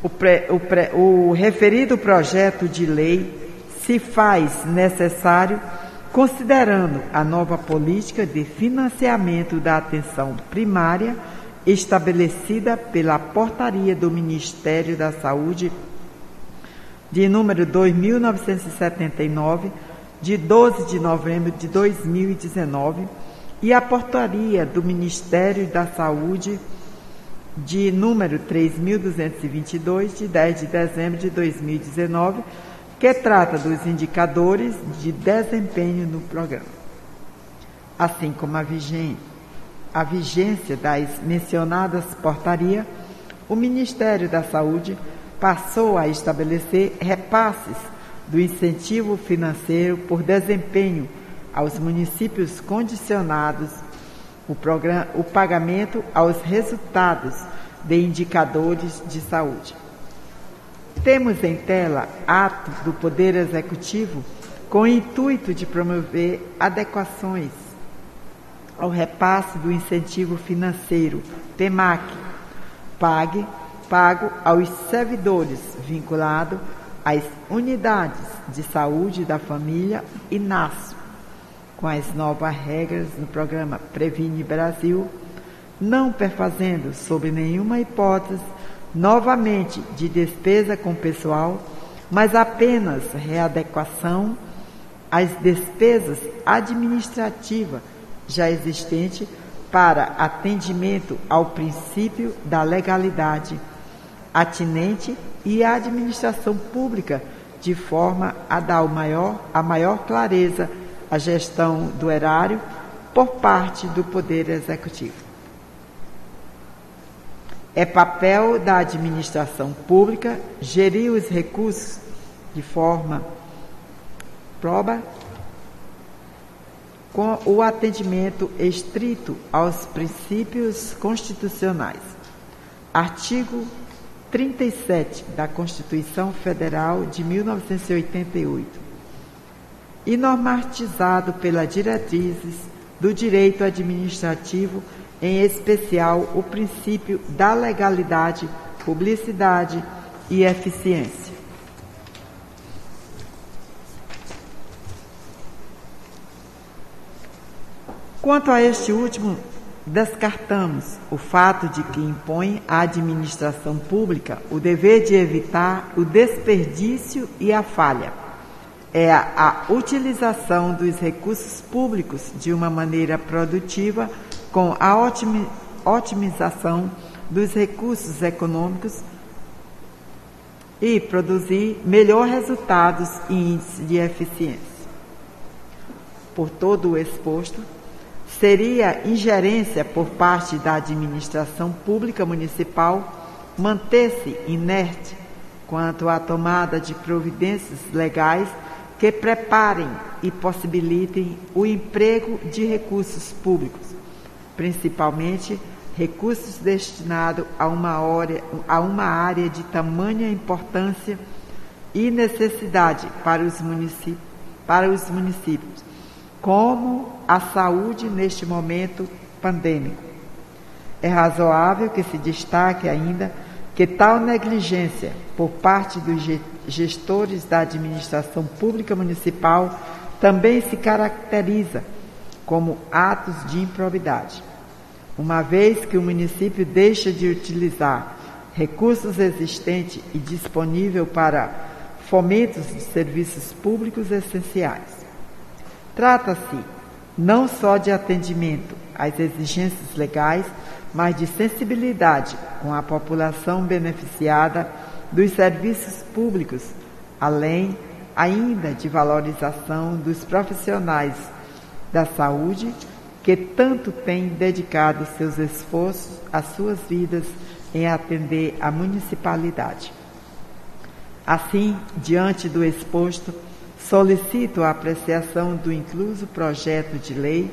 O, pre, o, pre, o referido projeto de lei se faz necessário considerando a nova política de financiamento da atenção primária estabelecida pela Portaria do Ministério da Saúde de número dois mil novecentos e setenta e nove, de doze de novembro de dois mil e dezenove, e a Portaria do Ministério da Saúde de número três mil duzentos e vinte e dois, de dez de dezembro de dois mil e dezenove, que trata dos indicadores de desempenho no programa. Assim como a, vigência, a vigência das mencionadas portaria, o Ministério da Saúde passou a estabelecer repasses do incentivo financeiro por desempenho aos municípios condicionados o, programa, o pagamento aos resultados de indicadores de saúde. Temos em tela ato do Poder Executivo com o intuito de promover adequações ao repasse do incentivo financeiro P M A C, pague, pago aos servidores vinculado às unidades de saúde da família e N A S, com as novas regras no programa Previne Brasil, não perfazendo, sob nenhuma hipótese, novamente de despesa com pessoal, mas apenas readequação às despesas administrativas já existentes para atendimento ao princípio da legalidade atinente e à administração pública, de forma a dar o maior, a maior clareza à gestão do erário por parte do Poder Executivo. É papel da administração pública gerir os recursos de forma proba, com o atendimento estrito aos princípios constitucionais. Artigo trinta e sete da Constituição Federal de mil novecentos e oitenta e oito, e normatizado pelas diretrizes do direito administrativo, em especial o princípio da legalidade, publicidade e eficiência. Quanto a este último, descartamos o fato de que impõe à administração pública o dever de evitar o desperdício e a falha. É a, a utilização dos recursos públicos de uma maneira produtiva, com a otimi, otimização dos recursos econômicos e produzir melhores resultados e índice de eficiência. Por todo o exposto, seria ingerência por parte da administração pública municipal manter-se inerte quanto à tomada de providências legais que preparem e possibilitem o emprego de recursos públicos, principalmente recursos destinados a uma, hora, a uma área de tamanha importância e necessidade para os municípios, para os municípios, como a saúde neste momento pandêmico. É razoável que se destaque ainda que tal negligência por parte dos gestores da administração pública municipal também se caracteriza como atos de improbidade, uma vez que o município deixa de utilizar recursos existentes e disponíveis para fomentos de serviços públicos essenciais. Trata-se não só de atendimento às exigências legais, mas de sensibilidade com a população beneficiada dos serviços públicos, além ainda de valorização dos profissionais da saúde que tanto têm dedicado seus esforços, as suas vidas em atender a municipalidade. Assim, diante do exposto, solicito a apreciação do incluso projeto de lei,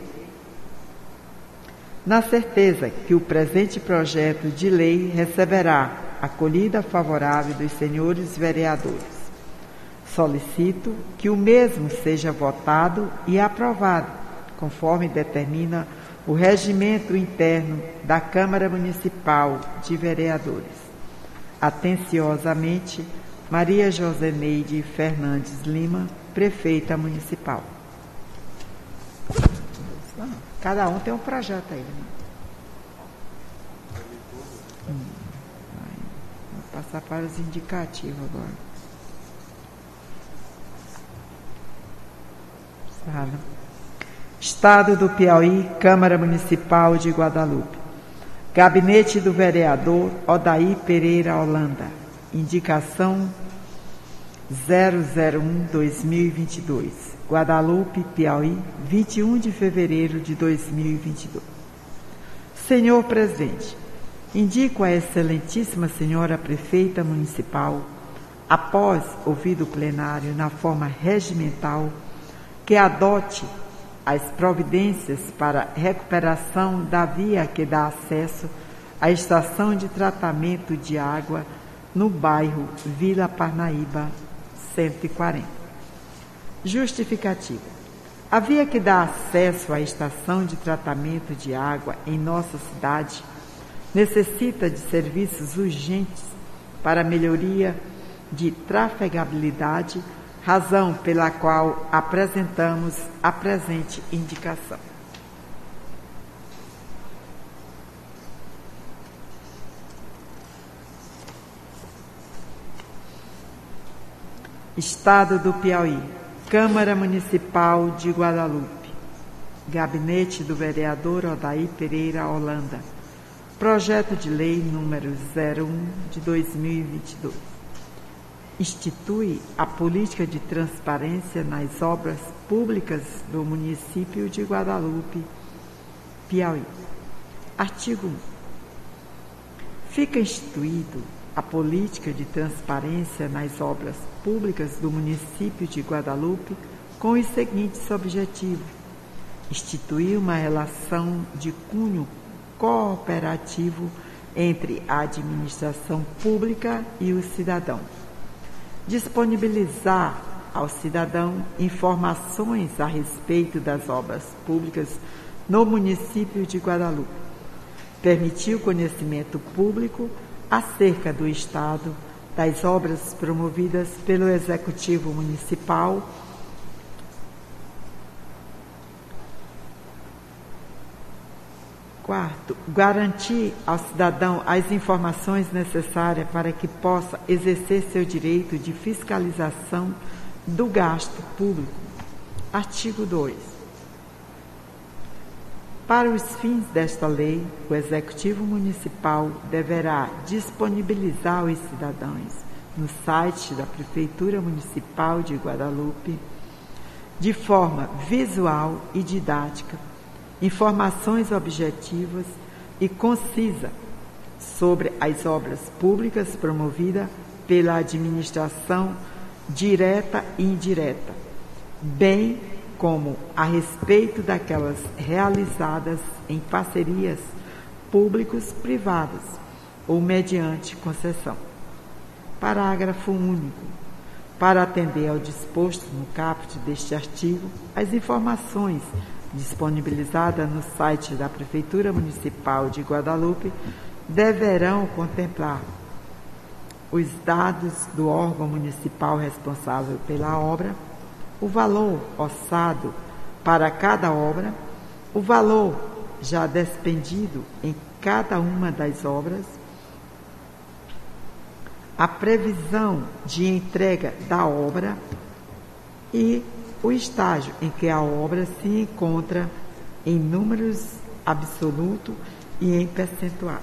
na certeza que o presente projeto de lei receberá acolhida favorável dos senhores vereadores. Solicito que o mesmo seja votado e aprovado, conforme determina o regimento interno da Câmara Municipal de Vereadores. Atenciosamente, Maria Joseneide Fernandes Lima, Prefeita Municipal. Cada um tem um projeto aí, né? Hum, vou passar para os indicativos agora. Sala. Estado do Piauí, Câmara Municipal de Guadalupe. Gabinete do Vereador Odaí Pereira Holanda. Indicação zero zero um barra dois mil e vinte e dois. Guadalupe, Piauí, vinte e um de fevereiro de dois mil e vinte e dois. Senhor Presidente, indico a excelentíssima senhora Prefeita Municipal, após ouvido o plenário na forma regimental, que adote as providências para recuperação da via que dá acesso à estação de tratamento de água no bairro Vila Parnaíba, cento e quarenta. Justificativa. A via que dá acesso à estação de tratamento de água em nossa cidade necessita de serviços urgentes para melhoria de trafegabilidade, razão pela qual apresentamos a presente indicação. Estado do Piauí, Câmara Municipal de Guadalupe, Gabinete do Vereador Odaí Pereira Holanda, Projeto de Lei número zero um de dois mil e vinte e dois. Institui a política de transparência nas obras públicas do município de Guadalupe, Piauí. Artigo um. Fica instituído a política de transparência nas obras públicas do município de Guadalupe com os seguintes objetivos: instituir uma relação de cunho cooperativo entre a administração pública e o cidadão, disponibilizar ao cidadão informações a respeito das obras públicas no município de Guadalupe, permitir o conhecimento público acerca do estado das obras promovidas pelo Executivo Municipal, quarto, garantir ao cidadão as informações necessárias para que possa exercer seu direito de fiscalização do gasto público. Artigo dois. Para os fins desta lei, o Executivo Municipal deverá disponibilizar aos cidadãos no site da Prefeitura Municipal de Guadalupe, de forma visual e didática, informações objetivas e concisa sobre as obras públicas promovidas pela administração direta e indireta, bem como a respeito daquelas realizadas em parcerias públicos-privadas ou mediante concessão. Parágrafo único. Para atender ao disposto no caput deste artigo, as informações disponibilizadas no site da Prefeitura Municipal de Guadalupe deverão contemplar os dados do órgão municipal responsável pela obra, o valor orçado para cada obra, o valor já despendido em cada uma das obras, a previsão de entrega da obra e o estágio em que a obra se encontra em números absolutos e em percentuais.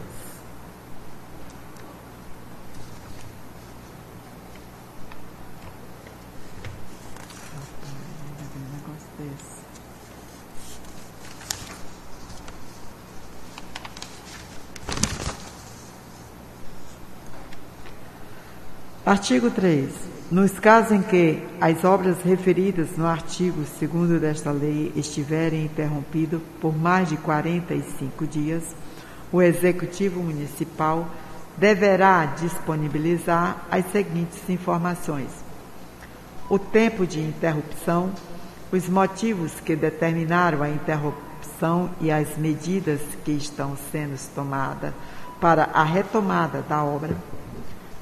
Artigo três. Nos casos em que as obras referidas no artigo segundo desta lei estiverem interrompidas por mais de quarenta e cinco dias, o Executivo Municipal deverá disponibilizar as seguintes informações: o tempo de interrupção, os motivos que determinaram a interrupção e as medidas que estão sendo tomadas para a retomada da obra,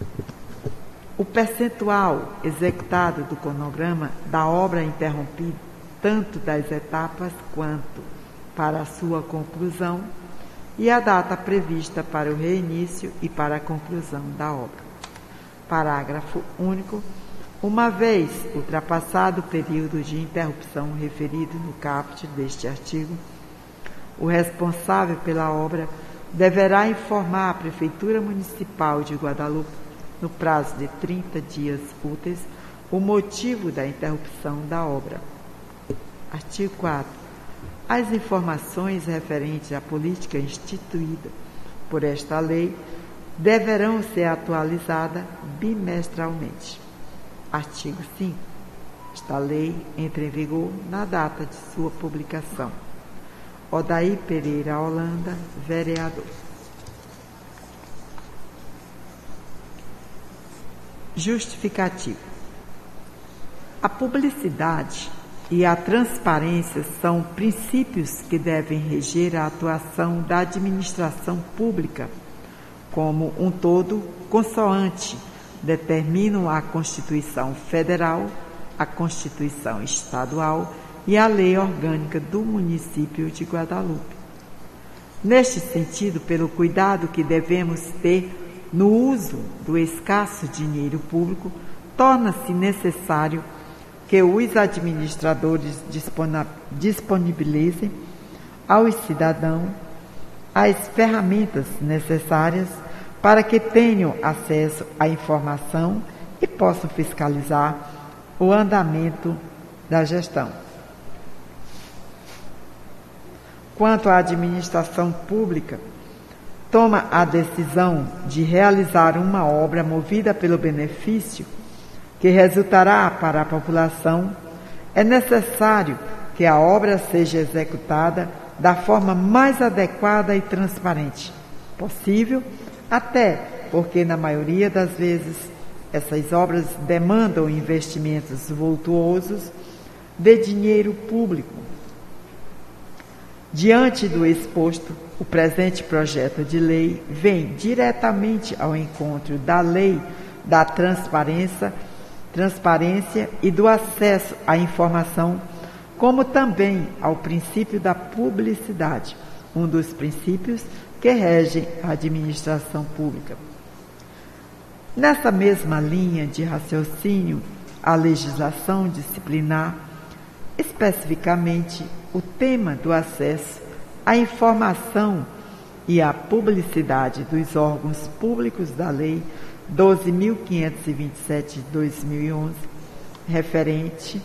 O percentual executado do cronograma da obra interrompido, tanto das etapas quanto para a sua conclusão, e a data prevista para o reinício e para a conclusão da obra. Parágrafo único. Uma vez ultrapassado o período de interrupção referido no caput deste artigo, o responsável pela obra deverá informar a Prefeitura Municipal de Guadalupe, no prazo de trinta dias úteis, o motivo da interrupção da obra. Artigo quatro. As informações referentes à política instituída por esta lei deverão ser atualizadas bimestralmente. Artigo cinco. Esta lei entra em vigor na data de sua publicação. Odair Pereira Holanda, vereador. Justificativo. A publicidade e a transparência são princípios que devem reger a atuação da administração pública como um todo, consoante determinam a Constituição Federal, a Constituição Estadual e a Lei Orgânica do Município de Guadalupe. Neste sentido, pelo cuidado que devemos ter no uso do escasso dinheiro público, torna-se necessário que os administradores disponibilizem aos cidadãos as ferramentas necessárias para que tenham acesso à informação e possam fiscalizar o andamento da gestão. Quanto à administração pública, toma a decisão de realizar uma obra movida pelo benefício que resultará para a população, é necessário que a obra seja executada da forma mais adequada e transparente possível, até porque, na maioria das vezes, essas obras demandam investimentos vultuosos de dinheiro público. Diante do exposto, o presente projeto de lei vem diretamente ao encontro da lei da transparência, transparência e do acesso à informação, como também ao princípio da publicidade, um dos princípios que regem a administração pública. Nessa mesma linha de raciocínio, a legislação disciplinar, especificamente o tema do acesso à informação e à publicidade dos órgãos públicos da Lei doze mil quinhentos e vinte e sete de dois mil e onze, referente,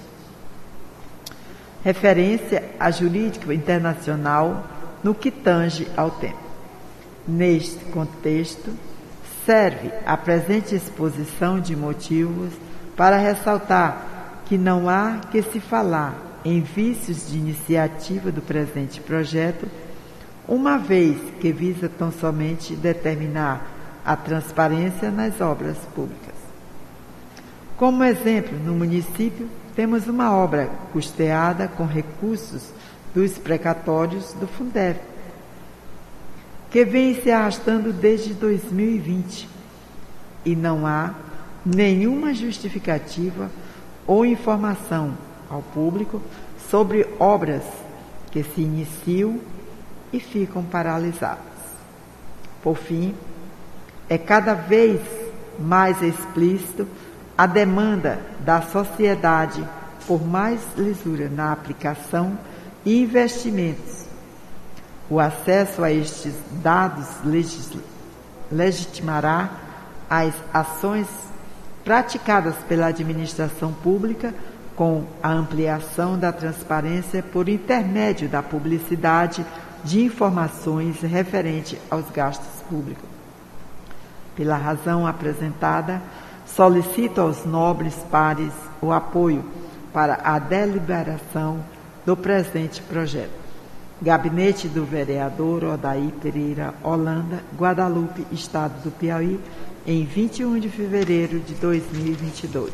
referência à jurídica internacional no que tange ao tema. Neste contexto, serve a presente exposição de motivos para ressaltar que não há que se falar em vícios de iniciativa do presente projeto, uma vez que visa tão somente determinar a transparência nas obras públicas. Como exemplo, no município, temos uma obra custeada com recursos dos precatórios do Fundeb, que vem se arrastando desde dois mil e vinte, e não há nenhuma justificativa ou informação ao público sobre obras que se iniciam e ficam paralisadas. Por fim, é cada vez mais explícito a demanda da sociedade por mais lisura na aplicação e investimentos. O acesso a estes dados legitimará as ações praticadas pela administração pública com a ampliação da transparência por intermédio da publicidade de informações referentes aos gastos públicos. Pela razão apresentada, solicito aos nobres pares o apoio para a deliberação do presente projeto. Gabinete do Vereador Odair Pereira Holanda, Guadalupe, Estado do Piauí, em vinte e um de fevereiro de dois mil e vinte e dois.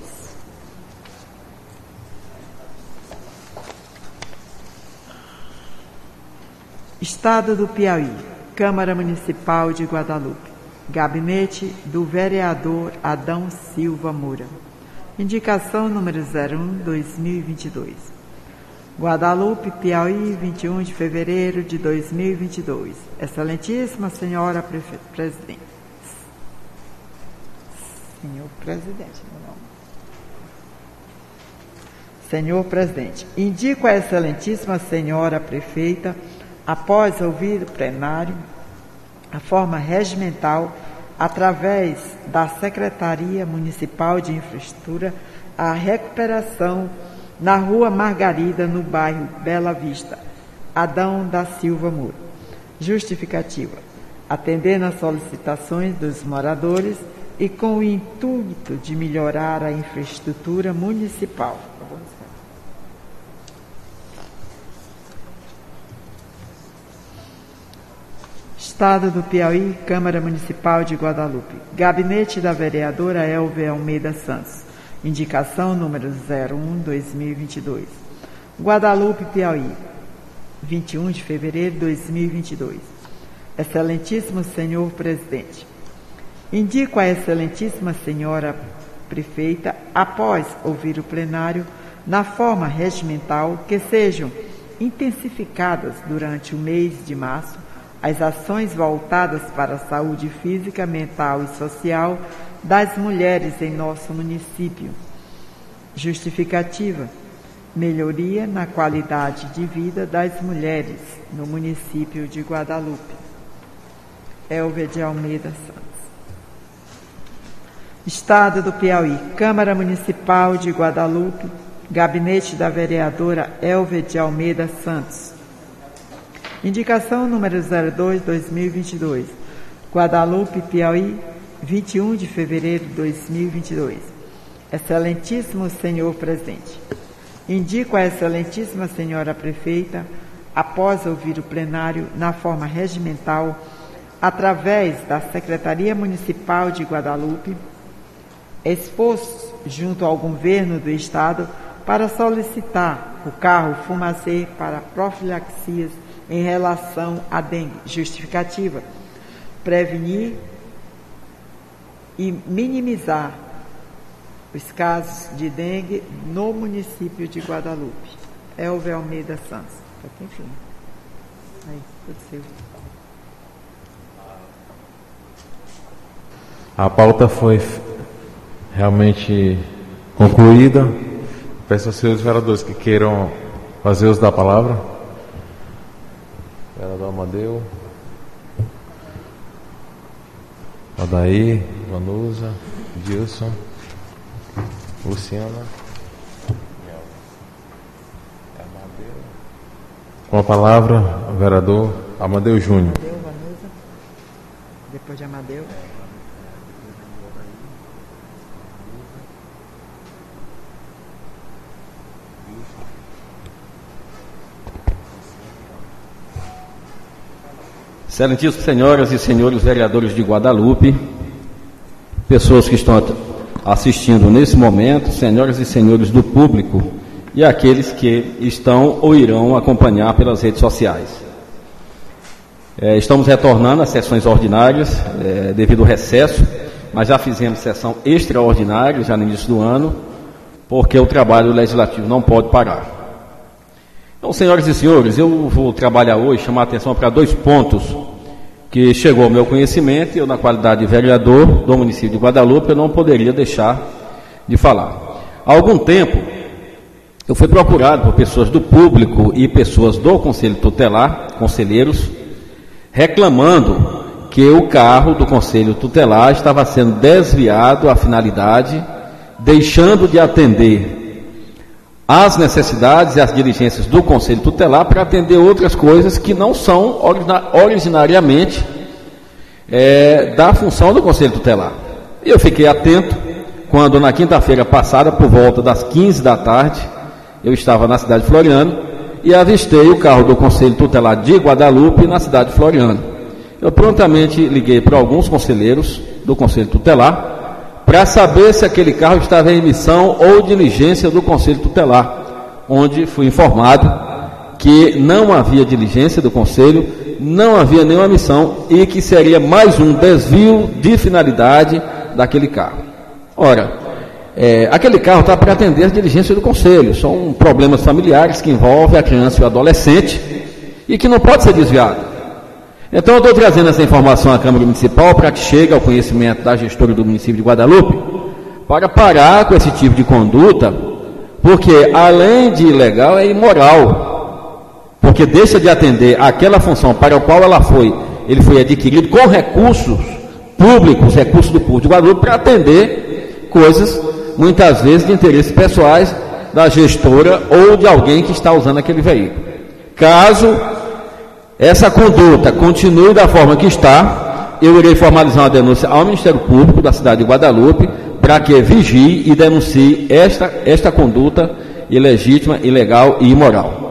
Estado do Piauí, Câmara Municipal de Guadalupe. Gabinete do vereador Adão Silva Moura. Indicação número zero um, dois mil e vinte e dois. Guadalupe, Piauí, vinte e um de fevereiro de dois mil e vinte e dois. Excelentíssima Senhora Prefe... Presidente. Senhor Presidente, não. Senhor Presidente, indico a Excelentíssima Senhora Prefeita, após ouvir o plenário, a forma regimental, através da Secretaria Municipal de Infraestrutura, a recuperação na Rua Margarida, no bairro Bela Vista, Adão da Silva Moura. Justificativa: atendendo às solicitações dos moradores e com o intuito de melhorar a infraestrutura municipal. Estado do Piauí, Câmara Municipal de Guadalupe. Gabinete da vereadora Elvia Almeida Santos. Indicação número zero um, dois mil e vinte e dois. Guadalupe, Piauí, vinte e um de fevereiro de dois mil e vinte e dois. Excelentíssimo Senhor Presidente, indico a Excelentíssima Senhora Prefeita, após ouvir o plenário, na forma regimental, que sejam intensificadas durante o mês de março as ações voltadas para a saúde física, mental e social das mulheres em nosso município. Justificativa: melhoria na qualidade de vida das mulheres no município de Guadalupe. Elvia de Almeida Santos. Estado do Piauí, Câmara Municipal de Guadalupe, Gabinete da vereadora Elvia de Almeida Santos. Indicação número zero dois, dois mil e vinte e dois. Guadalupe, Piauí, vinte e um de fevereiro de dois mil e vinte e dois. Excelentíssimo Senhor Presidente, indico a Excelentíssima Senhora Prefeita, após ouvir o plenário, na forma regimental, através da Secretaria Municipal de Guadalupe, esforços junto ao governo do Estado para solicitar o carro fumacê para profilaxias em relação à dengue. Justificativa: prevenir e minimizar os casos de dengue no município de Guadalupe. Elvia Almeida Santos. Enfim. Aí, tudo seu. A pauta foi realmente concluída. Peço aos senhores vereadores que queiram fazer uso da palavra. Vereador Amadeu, Adair, Vanusa, Gilson, Luciana. Com a palavra, o vereador Amadeu Júnior. Amadeu, Vanusa. Depois de Amadeu. Excelentíssimas senhoras e senhores vereadores de Guadalupe, pessoas que estão assistindo nesse momento, senhoras e senhores do público e aqueles que estão ou irão acompanhar pelas redes sociais. É, estamos retornando às sessões ordinárias é, devido ao recesso, mas já fizemos sessão extraordinária já no início do ano, porque o trabalho legislativo não pode parar. Então, senhoras e senhores, eu vou trabalhar hoje, chamar a atenção para dois pontos que chegou ao meu conhecimento e eu, na qualidade de vereador do município de Guadalupe, eu não poderia deixar de falar. Há algum tempo, eu fui procurado por pessoas do público e pessoas do Conselho Tutelar, conselheiros, reclamando que o carro do Conselho Tutelar estava sendo desviado à finalidade, deixando de atender as necessidades e as diligências do Conselho Tutelar para atender outras coisas que não são originariamente é, da função do Conselho Tutelar. E eu fiquei atento quando, na quinta-feira passada, por volta das quinze da tarde, eu estava na cidade de Floriano e avistei o carro do Conselho Tutelar de Guadalupe na cidade de Floriano. Eu prontamente liguei para alguns conselheiros do Conselho Tutelar para saber se aquele carro estava em emissão ou diligência do Conselho Tutelar, onde fui informado que não havia diligência do Conselho não havia nenhuma missão e que seria mais um desvio de finalidade daquele carro. Ora, é, aquele carro está para atender a diligência do conselho, são problemas familiares que envolvem a criança e o adolescente e que não pode ser desviado. Então eu estou trazendo essa informação à Câmara Municipal para que chegue ao conhecimento da gestora do município de Guadalupe, para parar com esse tipo de conduta, porque além de ilegal é imoral, porque deixa de atender aquela função para a qual ela foi, ele foi adquirido com recursos públicos, recursos do público de Guadalupe, para atender coisas, muitas vezes, de interesses pessoais da gestora ou de alguém que está usando aquele veículo. Caso essa conduta continue da forma que está, eu irei formalizar uma denúncia ao Ministério Público da cidade de Guadalupe para que vigie e denuncie esta, esta conduta ilegítima, ilegal e imoral.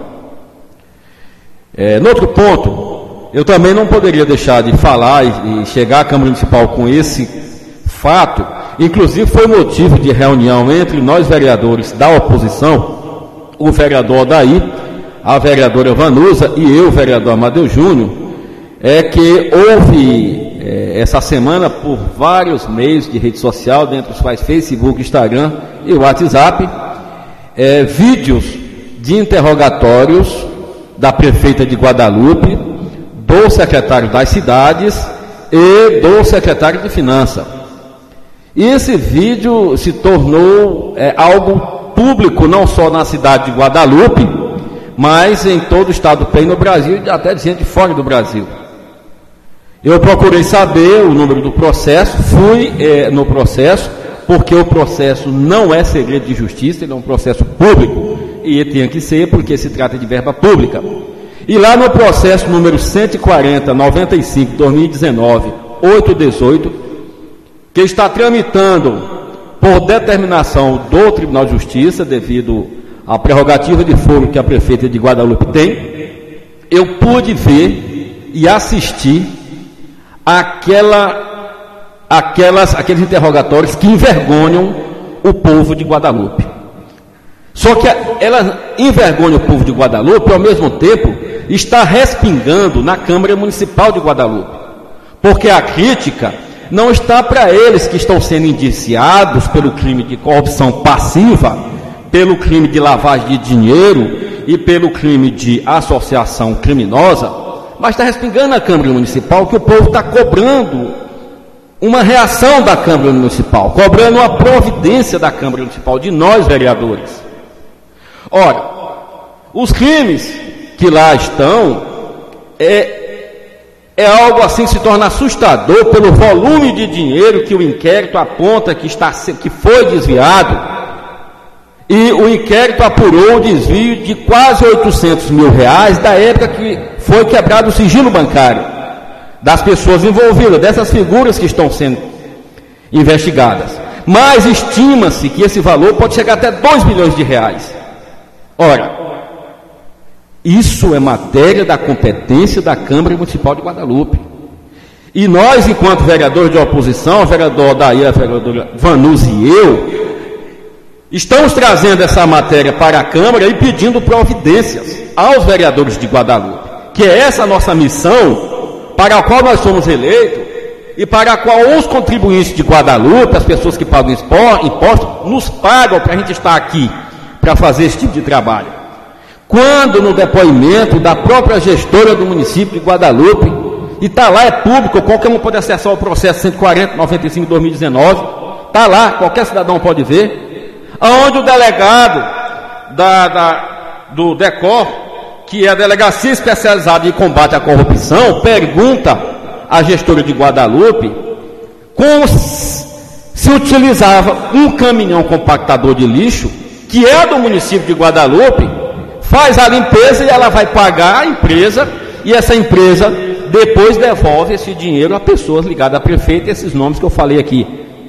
É, no outro ponto, eu também não poderia deixar de falar e, e chegar à Câmara Municipal com esse fato, inclusive foi motivo de reunião entre nós vereadores da oposição, o vereador Odair, a vereadora Vanusa e eu, o vereador Amadeu Júnior, é que houve é, essa semana por vários meios de rede social, dentre os quais Facebook, Instagram e WhatsApp, é, vídeos de interrogatórios da prefeita de Guadalupe, do secretário das cidades e do secretário de Finanças. E esse vídeo se tornou é, algo público, não só na cidade de Guadalupe, mas em todo o estado do P E I no Brasil e até de gente de fora do Brasil. Eu procurei saber o número do processo, fui é, no processo, porque o processo não é segredo de justiça, ele é um processo público, e tinha que ser porque se trata de verba pública. E lá no processo número cento e quarenta, noventa e cinco, dois mil e dezenove, oito dezoito, que está tramitando por determinação do Tribunal de Justiça, devido à prerrogativa de foro que a prefeita de Guadalupe tem, eu pude ver e assistir aquela, aquelas, aqueles interrogatórios que envergonham o povo de Guadalupe. Só que ela envergonha o povo de Guadalupe, ao mesmo tempo está respingando na Câmara Municipal de Guadalupe, porque a crítica não está para eles que estão sendo indiciados pelo crime de corrupção passiva, pelo crime de lavagem de dinheiro e pelo crime de associação criminosa, mas está respingando na Câmara Municipal que o povo está cobrando uma reação da Câmara Municipal, cobrando uma providência da Câmara Municipal, de nós vereadores. Ora, os crimes que lá estão é, é algo assim que se torna assustador pelo volume de dinheiro que o inquérito aponta que, está, que foi desviado, e o inquérito apurou o desvio de quase oitocentos mil reais da época que foi quebrado o sigilo bancário das pessoas envolvidas, dessas figuras que estão sendo investigadas. Mas estima-se que esse valor pode chegar até dois milhões de reais. Ora, isso é matéria da competência da Câmara Municipal de Guadalupe. E nós, enquanto vereadores de oposição, o vereador Odair, a vereadora Vanusa e eu, estamos trazendo essa matéria para a Câmara e pedindo providências aos vereadores de Guadalupe, que é essa a nossa missão para a qual nós somos eleitos e para a qual os contribuintes de Guadalupe, as pessoas que pagam impostos, nos pagam para a gente estar aqui, para fazer esse tipo de trabalho. Quando no depoimento da própria gestora do município de Guadalupe, e está lá, é público, qualquer um pode acessar o processo cento e quarenta, noventa e cinco, dois mil e dezenove, está lá, qualquer cidadão pode ver, onde o delegado da, da, do DECOR, que é a Delegacia Especializada em Combate à Corrupção, pergunta à gestora de Guadalupe como se utilizava um caminhão compactador de lixo, que é do município de Guadalupe, faz a limpeza e ela vai pagar a empresa, e essa empresa depois devolve esse dinheiro a pessoas ligadas a prefeito, esses nomes que eu falei aqui.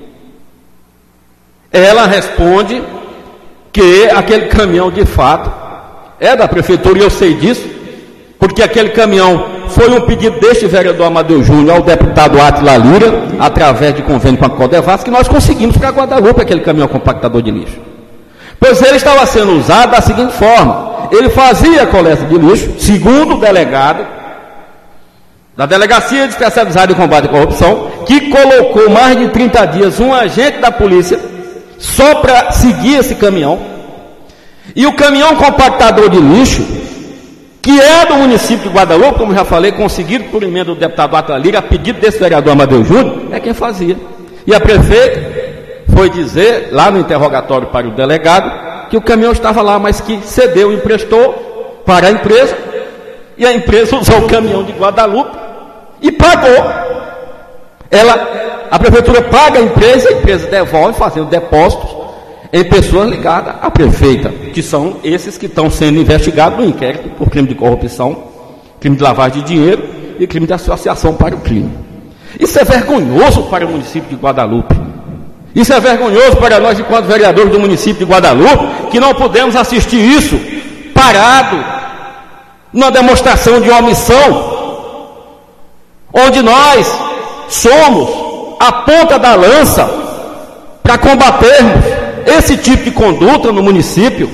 Ela responde que aquele caminhão de fato é da prefeitura, e eu sei disso, porque aquele caminhão foi um pedido deste vereador Amadeu Júnior ao deputado Átila Lira, através de convênio com a Codevasf, que nós conseguimos para Guadalupe aquele caminhão compactador de lixo. Pois ele estava sendo usado da seguinte forma: ele fazia a coleta de lixo, segundo o delegado, da Delegacia Especializada em Combate à Corrupção, que colocou mais de trinta dias um agente da polícia só para seguir esse caminhão, e o caminhão compactador de lixo, que é do município de Guadalupe, como já falei, conseguido por emenda do deputado Atila Lira, a pedido desse vereador Amadeu Júnior, é quem fazia. E a prefeita foi dizer, lá no interrogatório para o delegado, que o caminhão estava lá, mas que cedeu, emprestou para a empresa, e a empresa usou o caminhão de Guadalupe e pagou. Ela, a prefeitura paga a empresa, a empresa devolve, fazendo depósitos em pessoas ligadas à prefeita, que são esses que estão sendo investigados no inquérito por crime de corrupção, crime de lavagem de dinheiro e crime de associação para o crime. Isso é vergonhoso para o município de Guadalupe. Isso é vergonhoso para nós, enquanto vereadores do município de Guadalupe, que não podemos assistir isso parado, numa demonstração de omissão, onde nós somos a ponta da lança para combatermos esse tipo de conduta no município.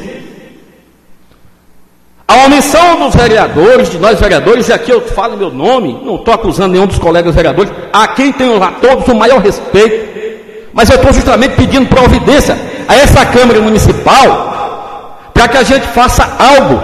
A omissão dos vereadores, de nós vereadores, e aqui eu falo meu nome, não estou acusando nenhum dos colegas vereadores, a quem tenho a todos o maior respeito, mas eu estou justamente pedindo providência a essa Câmara Municipal para que a gente faça algo,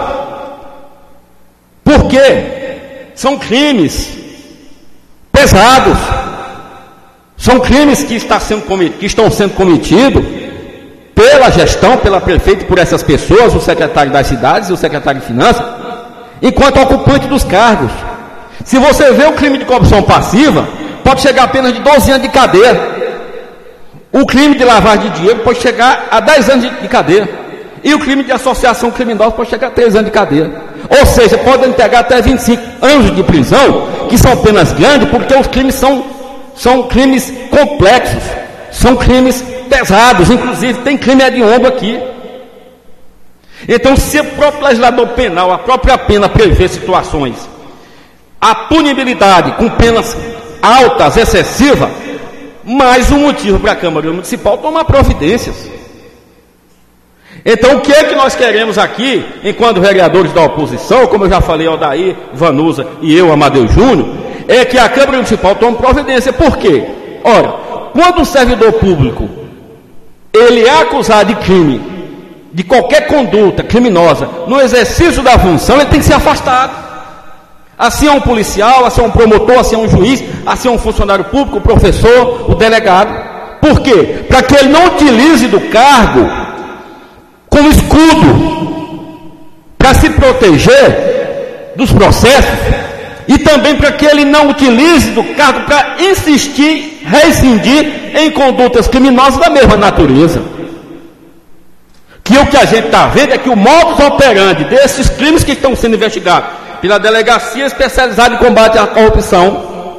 porque são crimes pesados, são crimes que, está sendo cometido, que estão sendo cometidos pela gestão, pela prefeita e por essas pessoas, o secretário das cidades e o secretário de finanças, enquanto ocupante dos cargos. Se você vê o crime de corrupção passiva, pode chegar a apenas de doze anos de cadeia. O crime de lavagem de dinheiro pode chegar a dez anos de cadeia. E o crime de associação criminosa pode chegar a três anos de cadeia. Ou seja, podem pegar até vinte e cinco anos de prisão, que são penas grandes, porque os crimes são, são crimes complexos, são crimes pesados, inclusive tem crime hediondo aqui. Então, se o próprio legislador penal, a própria pena prevê situações, a punibilidade com penas altas, excessivas, mais um motivo para a Câmara Municipal tomar providências. Então, o que é que nós queremos aqui, enquanto vereadores da oposição, como eu já falei, Aldair, Vanusa e eu, Amadeu Júnior, é que a Câmara Municipal tome providência. Por quê? Ora, quando um servidor público ele é acusado de crime, de qualquer conduta criminosa, no exercício da função, ele tem que ser afastado. Assim é um policial, assim é um promotor, assim é um juiz, assim é um funcionário público, o professor, o delegado. Por quê? Para que ele não utilize do cargo como escudo para se proteger dos processos, e também para que ele não utilize do cargo para insistir, rescindir em condutas criminosas da mesma natureza. Que o que a gente está vendo é que o modus operandi desses crimes que estão sendo investigados pela Delegacia Especializada em Combate à Corrupção,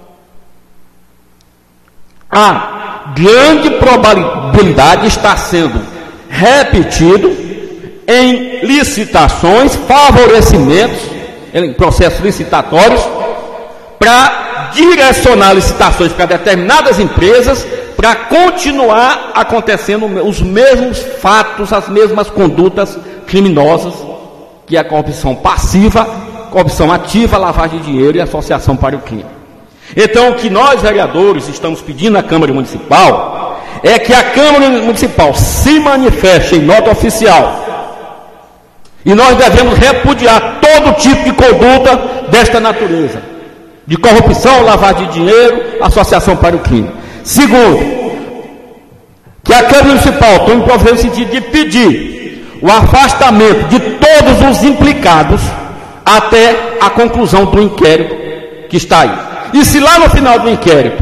a grande probabilidade está sendo repetido em licitações, favorecimentos, em processos licitatórios, para direcionar licitações para determinadas empresas, para continuar acontecendo os mesmos fatos, as mesmas condutas criminosas, que é a corrupção passiva, corrupção ativa, lavagem de dinheiro e associação para o crime. Então, o que nós, vereadores, estamos pedindo à Câmara Municipal é que a Câmara Municipal se manifeste em nota oficial. E nós devemos repudiar todo tipo de conduta desta natureza, de corrupção, lavagem de dinheiro, associação para o crime. Segundo, que a Câmara Municipal tome providência no sentido de pedir o afastamento de todos os implicados até a conclusão do inquérito que está aí. E se lá no final do inquérito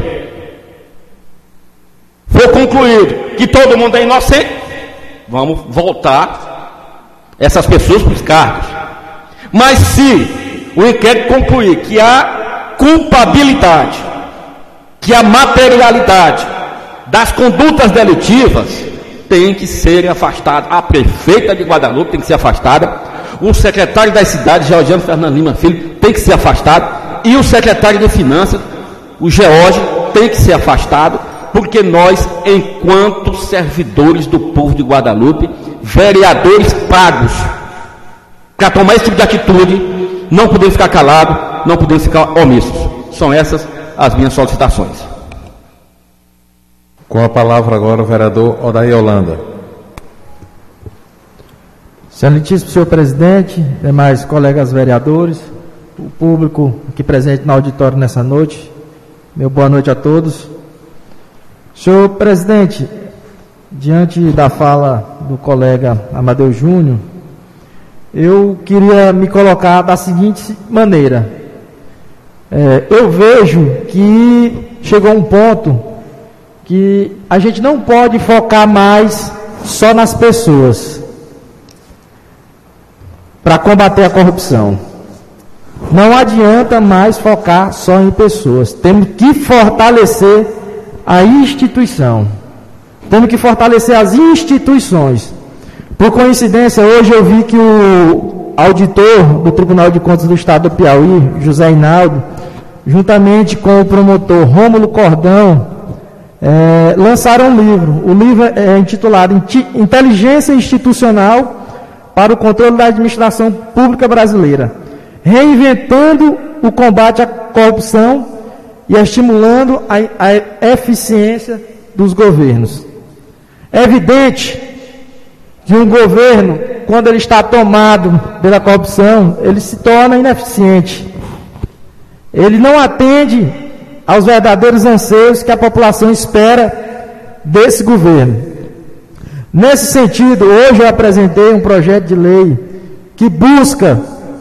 for concluído que todo mundo é inocente, vamos voltar essas pessoas para os cargos. Mas se o inquérito concluir que há culpabilidade, que a materialidade das condutas delitivas, tem que ser afastada. A prefeita de Guadalupe tem que ser afastada, o secretário das cidades, Georgiano Fernando Lima Filho, tem que ser afastado, e o secretário de finanças, o George, tem que ser afastado, porque nós, enquanto servidores do povo de Guadalupe, vereadores pagos para tomar esse tipo de atitude, não podemos ficar calados, não podemos ficar omissos. São essas as minhas solicitações. Com a palavra agora o vereador Odair Holanda. Excelentíssimo senhor presidente, demais colegas vereadores, o público aqui presente no auditório nessa noite, meu boa noite a todos. Senhor presidente, diante da fala do colega Amadeu Júnior, eu queria me colocar da seguinte maneira. É, eu vejo que chegou um ponto que a gente não pode focar mais só nas pessoas para combater a corrupção. Não adianta mais focar só em pessoas. Temos que fortalecer a instituição. Temos que fortalecer as instituições. Por coincidência, hoje eu vi que o auditor do Tribunal de Contas do Estado do Piauí, José Hinaldo, juntamente com o promotor Rômulo Cordão, é, lançaram um livro. O livro é intitulado Inteligência Institucional para o Controle da Administração Pública Brasileira, reinventando o combate à corrupção e estimulando a, a eficiência dos governos. É evidente que um governo, quando ele está tomado pela corrupção, ele se torna ineficiente. Ele não atende aos verdadeiros anseios que a população espera desse governo. Nesse sentido, hoje eu apresentei um projeto de lei que busca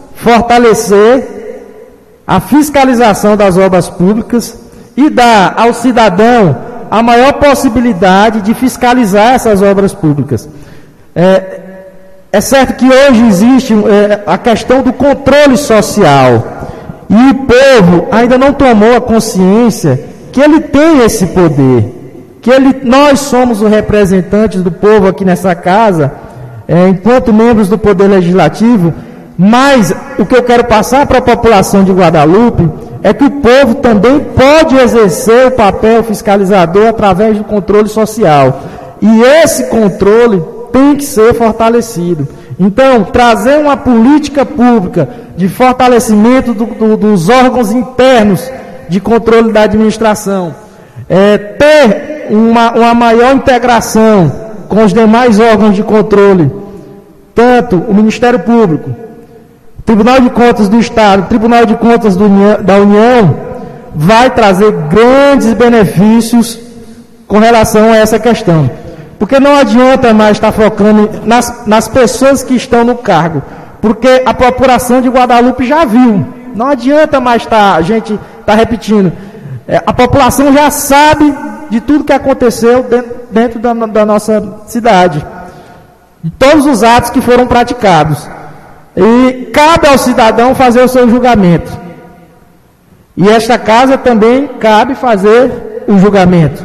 fortalecer a fiscalização das obras públicas e dar ao cidadão a maior possibilidade de fiscalizar essas obras públicas. É, é certo que hoje existe é, a questão do controle social e o povo ainda não tomou a consciência que ele tem esse poder, que ele, nós somos os representantes do povo aqui nessa casa, é, enquanto membros do Poder Legislativo, mas o que eu quero passar para a população de Guadalupe é que o povo também pode exercer o papel fiscalizador através do controle social. E esse controle tem que ser fortalecido. Então, trazer uma política pública de fortalecimento do, do, dos órgãos internos de controle da administração, é, ter uma, uma maior integração com os demais órgãos de controle, tanto o Ministério Público, Tribunal de Contas do Estado, Tribunal de Contas do União, da União, vai trazer grandes benefícios com relação a essa questão. Porque não adianta mais estar focando nas, nas pessoas que estão no cargo, porque a população de Guadalupe já viu. Não adianta mais estar, a gente está repetindo. É, a população já sabe de tudo que aconteceu dentro, dentro da, da nossa cidade, de todos os atos que foram praticados. E cabe ao cidadão fazer o seu julgamento. E esta casa também cabe fazer o julgamento,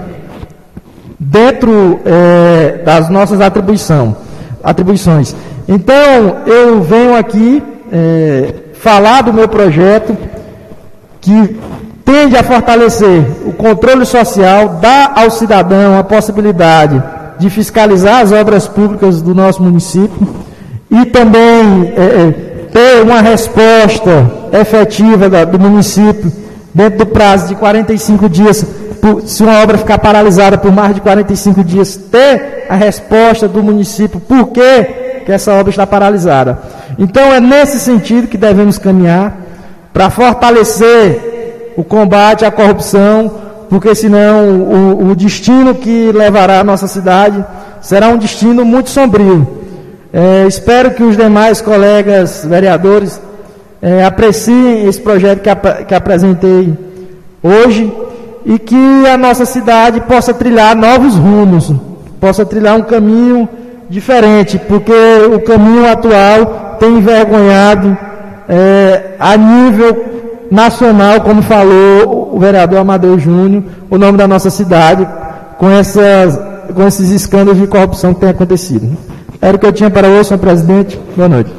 dentro é, das nossas atribuição, atribuições. Então, eu venho aqui é, falar do meu projeto, que tende a fortalecer o controle social, dar ao cidadão a possibilidade de fiscalizar as obras públicas do nosso município e também é, ter uma resposta efetiva da, do município dentro do prazo de quarenta e cinco dias. Por, se uma obra ficar paralisada por mais de quarenta e cinco dias, ter a resposta do município por que, que essa obra está paralisada. Então é nesse sentido que devemos caminhar, para fortalecer o combate à corrupção, porque senão o, o destino que levará a nossa cidade será um destino muito sombrio. É, espero que os demais colegas vereadores é, apreciem esse projeto que, ap que apresentei hoje, e que a nossa cidade possa trilhar novos rumos, possa trilhar um caminho diferente, porque o caminho atual tem envergonhado é, a nível nacional, como falou o vereador Amadeu Júnior, o nome da nossa cidade, com, essas, com esses escândalos de corrupção que tem acontecido. Era o que eu tinha para hoje, senhor presidente. Boa noite.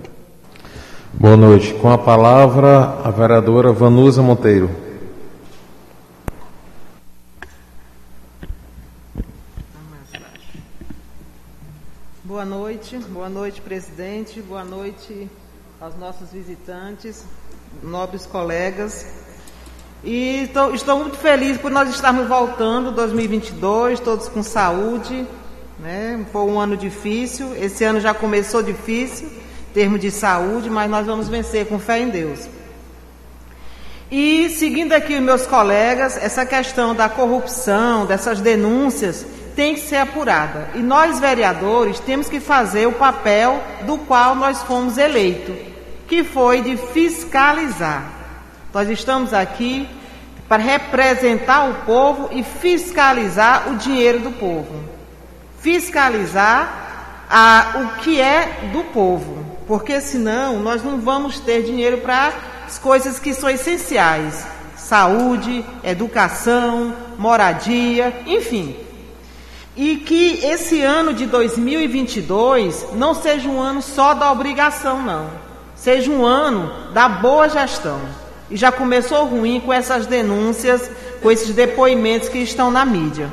Boa noite. Com a palavra, a vereadora Vanusa Monteiro. Boa noite, boa noite, presidente, boa noite, aos nossos visitantes, nobres colegas. E estou, estou muito feliz por nós estarmos voltando dois mil e vinte e dois, todos com saúde, né? Foi um ano difícil, esse ano já começou difícil, em termos de saúde, mas nós vamos vencer com fé em Deus. E seguindo aqui meus colegas, essa questão da corrupção, dessas denúncias, tem que ser apurada. E nós, vereadores, temos que fazer o papel do qual nós fomos eleitos, que foi de fiscalizar. Nós estamos aqui para representar o povo e fiscalizar o dinheiro do povo. Fiscalizar a, o que é do povo, porque senão nós não vamos ter dinheiro para as coisas que são essenciais. Saúde, educação, moradia, enfim. E que esse ano de dois mil e vinte e dois não seja um ano só da obrigação, não. Seja um ano da boa gestão. E já começou ruim com essas denúncias, com esses depoimentos que estão na mídia.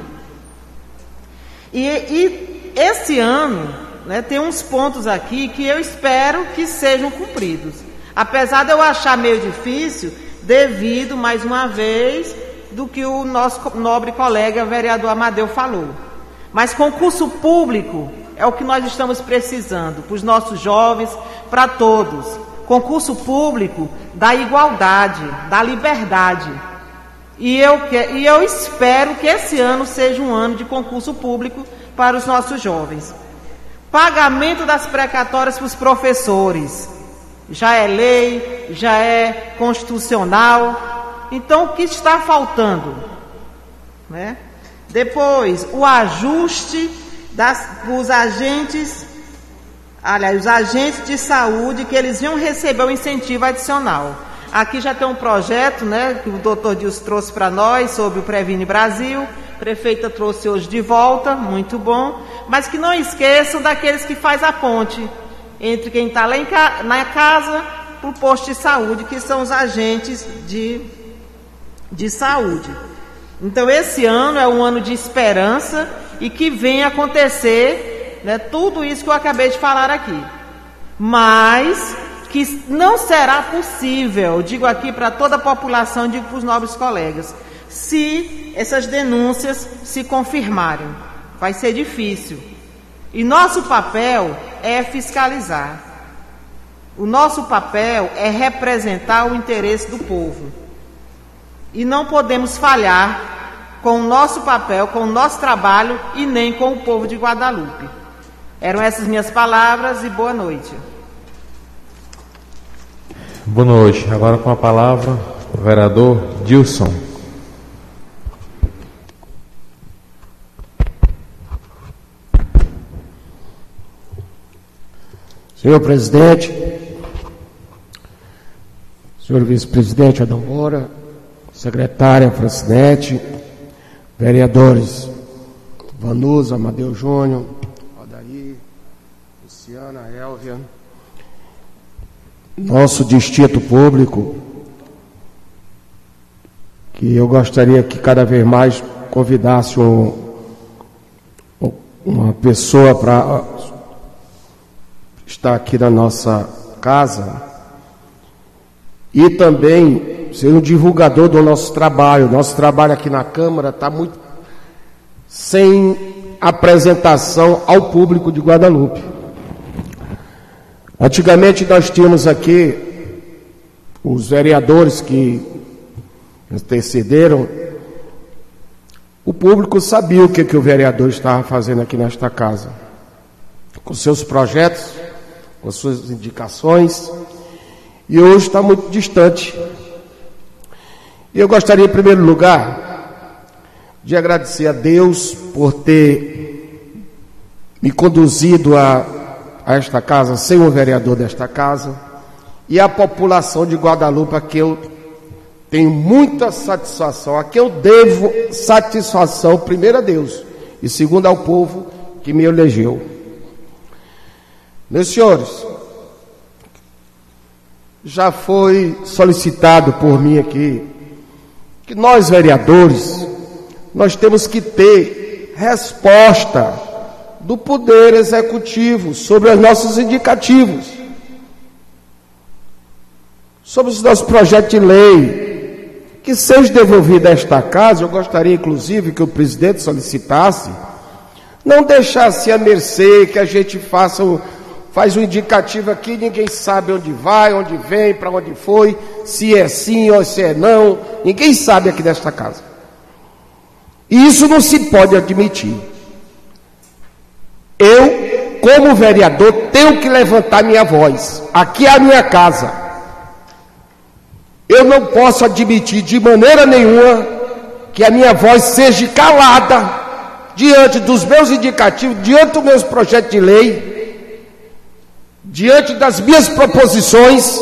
E, e esse ano, né, tem uns pontos aqui que eu espero que sejam cumpridos. Apesar de eu achar meio difícil, devido, mais uma vez, do que o nosso nobre colega vereador Amadeu falou. Mas concurso público é o que nós estamos precisando, para os nossos jovens, para todos. Concurso público da igualdade, da liberdade. E eu, que, e eu espero que esse ano seja um ano de concurso público para os nossos jovens. Pagamento das precatórias para os professores. Já é lei, já é constitucional. Então, o que está faltando? Né? Depois, o ajuste das, dos agentes... Aliás, os agentes de saúde, que eles iam receber o incentivo adicional. Aqui já tem um projeto, né, que o doutor Dilson trouxe para nós, sobre o Previne Brasil. A prefeita trouxe hoje de volta, muito bom. Mas que não esqueçam daqueles que faz a ponte entre quem está lá em ca- na casa para o posto de saúde, que são os agentes de, de saúde. Então, esse ano é um ano de esperança e que vem acontecer... Né, tudo isso que eu acabei de falar aqui, mas que não será possível, digo aqui para toda a população, digo para os nobres colegas, se essas denúncias se confirmarem. Vai ser difícil. E nosso papel é fiscalizar. O nosso papel é representar o interesse do povo. E não podemos falhar com o nosso papel, com o nosso trabalho e nem com o povo de Guadalupe. Eram essas minhas palavras e boa noite. Boa noite. Agora com a palavra o vereador Dilson. Senhor presidente, senhor vice-presidente Adão Moura, secretária Francinete, vereadores Vanusa, Amadeu Júnior, Luciana, Elvia, nosso distrito público, que eu gostaria que cada vez mais convidasse um, uma pessoa para estar aqui na nossa casa e também ser um divulgador do nosso trabalho. Nosso trabalho aqui na Câmara está muito sem apresentação ao público de Guadalupe. Antigamente nós tínhamos aqui os vereadores que antecederam, o público sabia o que, que o vereador estava fazendo aqui nesta casa, com seus projetos, com suas indicações, e hoje está muito distante. E eu gostaria, em primeiro lugar, de agradecer a Deus por ter me conduzido a a esta casa, ser um vereador desta casa, e a população de Guadalupe, a que eu tenho muita satisfação, a que eu devo satisfação, primeiro a Deus, e segundo ao povo que me elegeu. Meus senhores, já foi solicitado por mim aqui, que nós vereadores, nós temos que ter resposta do Poder Executivo sobre os nossos indicativos. sobre os nossos projetos de lei, que seja devolvido a esta casa. Eu gostaria, inclusive, que o presidente solicitasse, não deixasse a mercê, que a gente faça um, faz um indicativo aqui, ninguém sabe onde vai, onde vem, para onde foi, se é sim ou se é não, ninguém sabe aqui nesta casa. E isso não se pode admitir. Eu, como vereador, tenho que levantar minha voz. Aqui é a minha casa. Eu não posso admitir de maneira nenhuma que a minha voz seja calada diante dos meus indicativos, diante dos meus projetos de lei, diante das minhas proposições.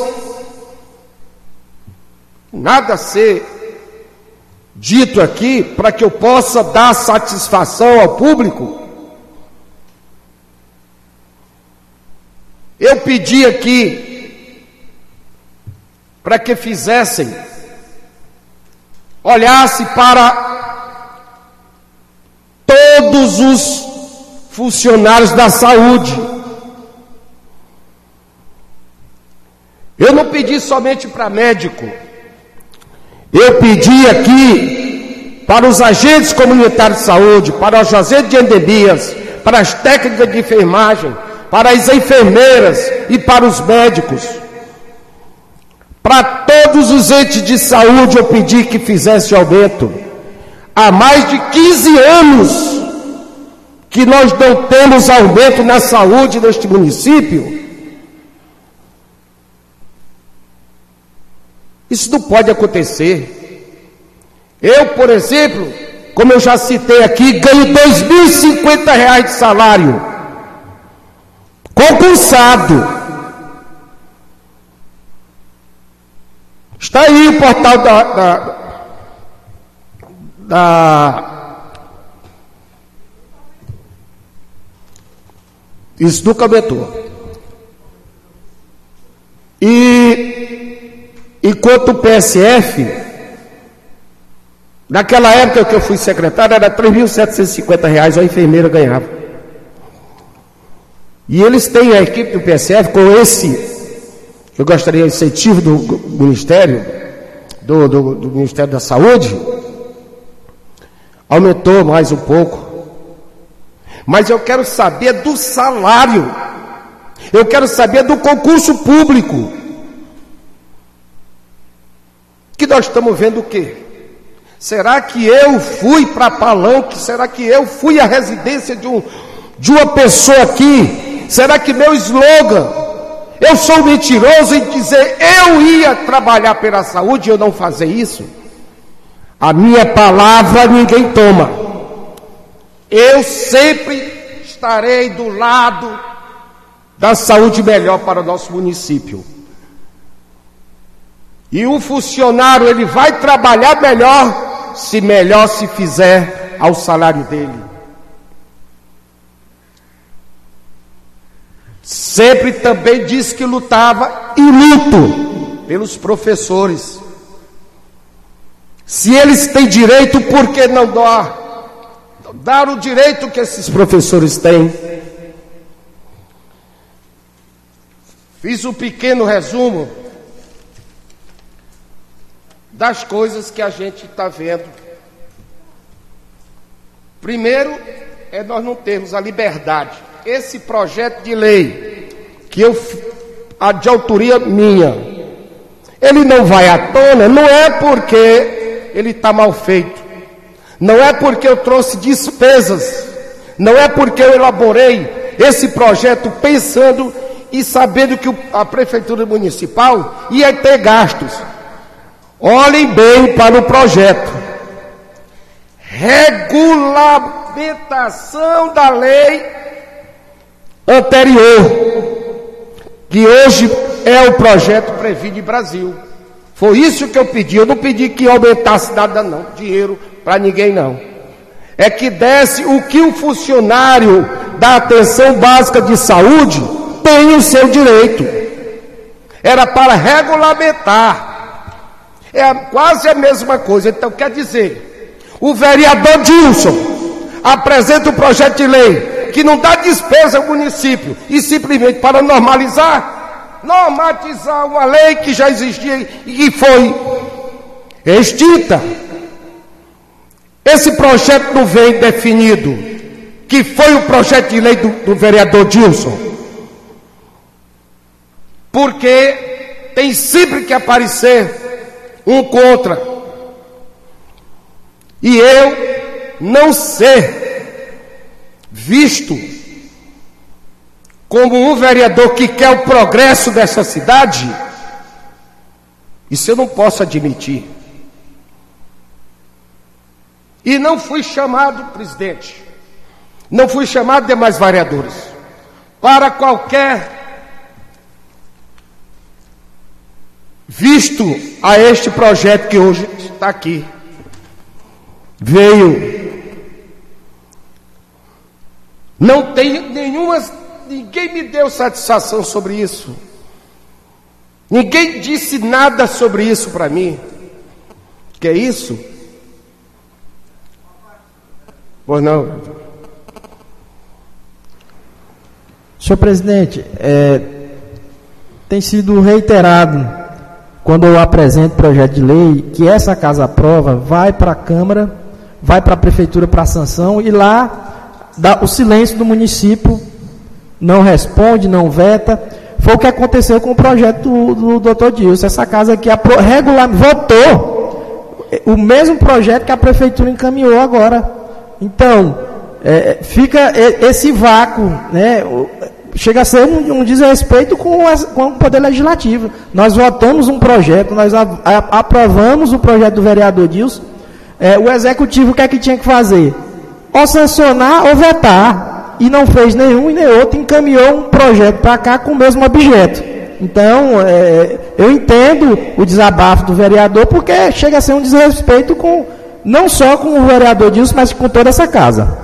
Nada a ser dito aqui para que eu possa dar satisfação ao público. Eu pedi aqui para que fizessem, olhasse para todos os funcionários da saúde. Eu não pedi somente para médico. Eu pedi aqui para os agentes comunitários de saúde, para os agentes de endemias, para as técnicas de enfermagem, para as enfermeiras e para os médicos. Para todos os entes de saúde eu pedi que fizesse aumento. Há mais de quinze anos que nós não temos aumento na saúde neste município. Isso não pode acontecer. Eu, por exemplo, como eu já citei aqui, ganho dois mil e cinquenta reais de salário concursado. Está aí o portal da, da, da isso nunca aumentou. E enquanto o P S F, naquela época que eu fui secretário, era três mil setecentos e cinquenta reais a enfermeira ganhava. E eles têm a equipe do P S F com esse, eu gostaria de incentivo do Ministério, do, do, do Ministério da Saúde, aumentou mais um pouco. Mas eu quero saber do salário, eu quero saber do concurso público, que nós estamos vendo o quê? Será que eu fui para Palanque? Será que eu fui à residência de, um, de uma pessoa aqui? Será que meu slogan, eu sou mentiroso em dizer eu ia trabalhar pela saúde e eu não fazer isso? A minha palavra ninguém toma. Eu sempre estarei do lado da saúde melhor para o nosso município. E o funcionário, ele vai trabalhar melhor, se melhor se fizer ao salário dele. Sempre também disse que lutava e luto pelos professores. Se eles têm direito, por que não dar, dar o direito que esses professores têm? Fiz um pequeno resumo das coisas que a gente está vendo. Primeiro, é nós não termos a liberdade. Esse projeto de lei, que eu, a de autoria minha, ele não vai à tona, não é porque ele está mal feito, não é porque eu trouxe despesas, não é porque eu elaborei esse projeto pensando e sabendo que a Prefeitura Municipal ia ter gastos. Olhem bem para o projeto. Regulamentação da lei anterior, que hoje é o projeto Previne Brasil. Foi isso que eu pedi. Eu não pedi que aumentasse nada não, dinheiro para ninguém não. É que desse o que o funcionário da atenção básica de saúde tem o seu direito. Era para regulamentar. É quase a mesma coisa. Então quer dizer, o vereador Dilson apresenta um projeto de lei que não dá despesa ao município, e simplesmente para normalizar, normatizar uma lei que já existia e que foi extinta. Esse projeto não vem definido, que foi o projeto de lei do, do vereador Dilson, porque tem sempre que aparecer um contra, e eu não ser visto como um vereador que quer o progresso dessa cidade, isso eu não posso admitir. E não fui chamado, presidente, não fui chamado demais vereadores, para qualquer visto a este projeto que hoje está aqui. Veio, não tem nenhuma, ninguém me deu satisfação sobre isso, ninguém disse nada sobre isso para mim. Que é isso? Pois não. Senhor presidente, é, tem sido reiterado, quando eu apresento projeto de lei, que essa casa aprova, vai para a Câmara, vai para a Prefeitura para sanção, e lá dá o silêncio do município, não responde, não veta. Foi o que aconteceu com o projeto do, do doutor Dilson. Essa casa aqui apro- regular, votou o mesmo projeto que a Prefeitura encaminhou agora. Então, é, fica esse vácuo, né? Chega a ser um, um desrespeito com, as, com o Poder Legislativo. Nós votamos um projeto, nós a, a, aprovamos o projeto do vereador Dilson. É, o Executivo, o que é que tinha que fazer? Ou sancionar ou vetar. E não fez nenhum e nem outro, encaminhou um projeto para cá com o mesmo objeto. Então, é, eu entendo o desabafo do vereador, porque chega a ser um desrespeito com, não só com o vereador Dilson, mas com toda essa casa.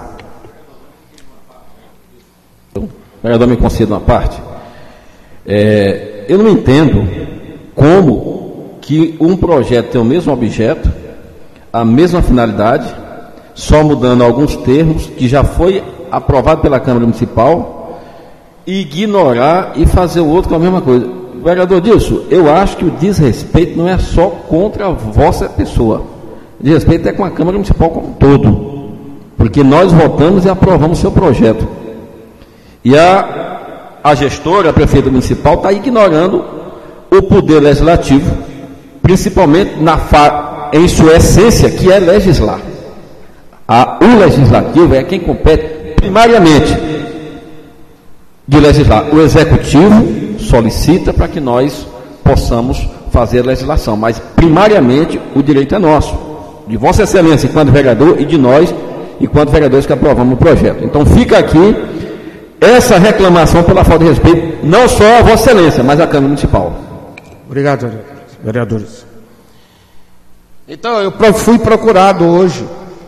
O vereador me concede uma parte. É, eu não entendo como que um projeto tem o mesmo objeto, a mesma finalidade, só mudando alguns termos, que já foi aprovado pela Câmara Municipal, e ignorar e fazer o outro com a mesma coisa. Vereador Dilson, eu acho que o desrespeito não é só contra a vossa pessoa. O desrespeito é com a Câmara Municipal como um todo, porque nós votamos e aprovamos o seu projeto. E a, a gestora, a prefeita municipal, está ignorando o poder legislativo, principalmente na fa, em sua essência, que é legislar. A, o legislativo é quem compete primariamente de legislar. O executivo solicita para que nós possamos fazer a legislação, mas primariamente o direito é nosso, de Vossa Excelência enquanto vereador e de nós enquanto vereadores que aprovamos o projeto. Então fica aqui essa reclamação pela falta de respeito, não só a Vossa Excelência, mas a Câmara Municipal. Obrigado, vereadores. Então, eu fui procurado hoje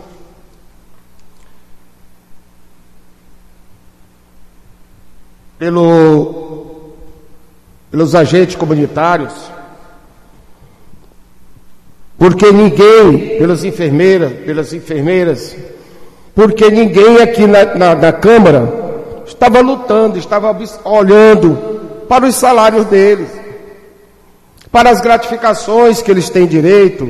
pelo, pelos agentes comunitários, porque ninguém, pelas enfermeiras, pelas enfermeiras, porque ninguém aqui na, na, na Câmara estava lutando, estava olhando para os salários deles, para as gratificações que eles têm direito.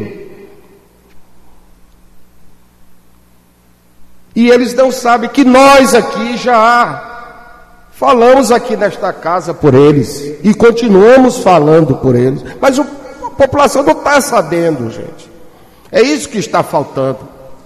E eles não sabem que nós aqui já falamos aqui nesta casa por eles e continuamos falando por eles, mas o, a população não está sabendo, gente. É isso que está faltando.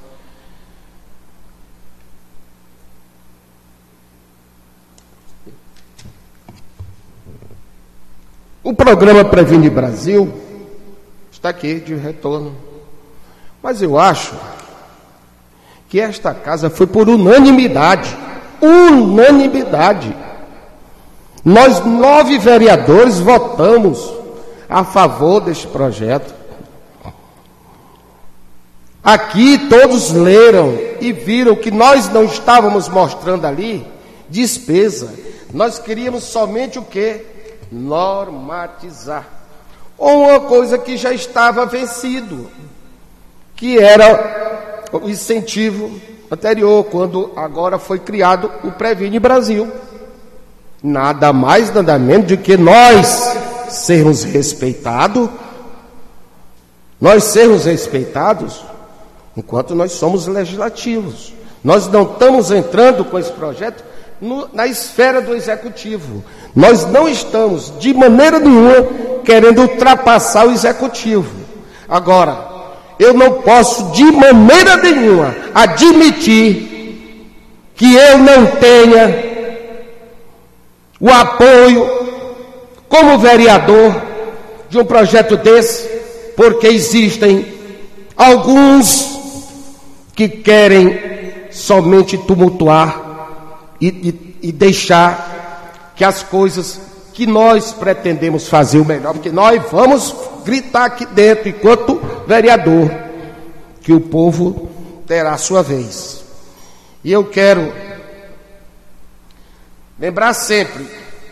O programa Previne Brasil está aqui de retorno, mas eu acho que esta casa foi por unanimidade, unanimidade. Nós nove vereadores votamos a favor deste projeto. Aqui todos leram e viram que nós não estávamos mostrando ali despesa. Nós queríamos somente o quê? Normatizar. Ou uma coisa que já estava vencido, que era o incentivo anterior, quando agora foi criado o Previne Brasil. Nada mais, nada menos do que nós sermos respeitados, nós sermos respeitados enquanto nós somos legislativos. Nós não estamos entrando com esse projeto no, na esfera do executivo. Nós não estamos, de maneira nenhuma, querendo ultrapassar o executivo. Agora, eu não posso, de maneira nenhuma, admitir que eu não tenha o apoio, como vereador, de um projeto desse, porque existem alguns que querem somente tumultuar e, e, e deixar que as coisas que nós pretendemos fazer o melhor, porque nós vamos gritar aqui dentro, enquanto vereador, que o povo terá a sua vez. E eu quero lembrar sempre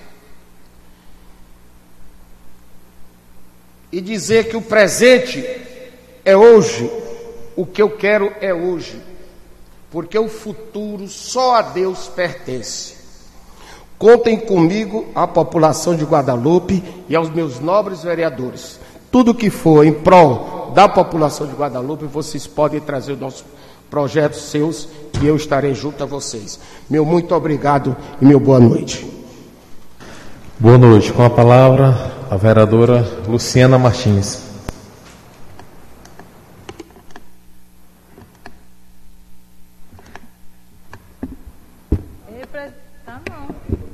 e dizer que o presente é hoje, o que eu quero é hoje, porque o futuro só a Deus pertence. Contem comigo, a população de Guadalupe e aos meus nobres vereadores. Tudo que for em prol da população de Guadalupe, vocês podem trazer os nossos projetos seus e eu estarei junto a vocês. Meu muito obrigado e meu boa noite. Boa noite. Com a palavra, a vereadora Luciana Martins. Tá, não.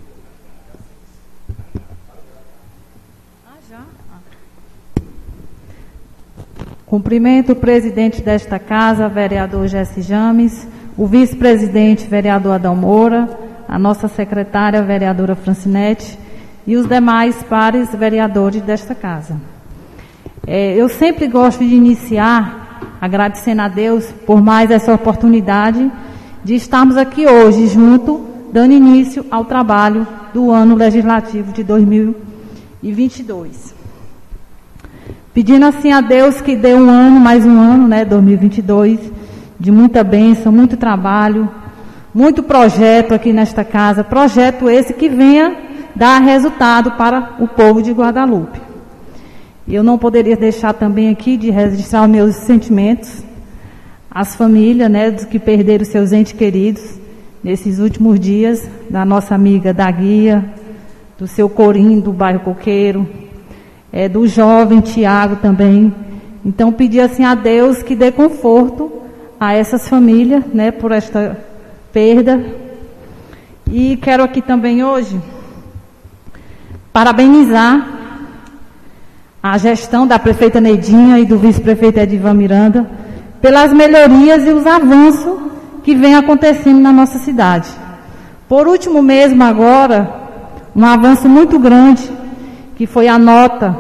Ah, já? Ah. Cumprimento o presidente desta casa, vereador Jesse James, o vice-presidente, vereador Adão Moura, a nossa secretária, vereadora Francinete, e os demais pares vereadores desta casa. É, eu sempre gosto de iniciar agradecendo a Deus por mais essa oportunidade de estarmos aqui hoje junto, dando início ao trabalho do ano legislativo de dois mil e vinte e dois. Pedindo assim a Deus que dê um ano, mais um ano, né, dois mil e vinte e dois, de muita bênção, muito trabalho, muito projeto aqui nesta casa, projeto esse que venha dar resultado para o povo de Guadalupe. Eu não poderia deixar também aqui de registrar os meus sentimentos às famílias, né, dos que perderam seus entes queridos nesses últimos dias, da nossa amiga da Guia, do seu Corim, do bairro Coqueiro, é, do jovem Tiago também. Então, pedir assim a Deus que dê conforto a essas famílias, né, por esta perda. E quero aqui também hoje parabenizar a gestão da prefeita Neidinha e do vice-prefeito Edivan Miranda pelas melhorias e os avanços que vem acontecendo na nossa cidade. Por último mesmo agora, um avanço muito grande, que foi a nota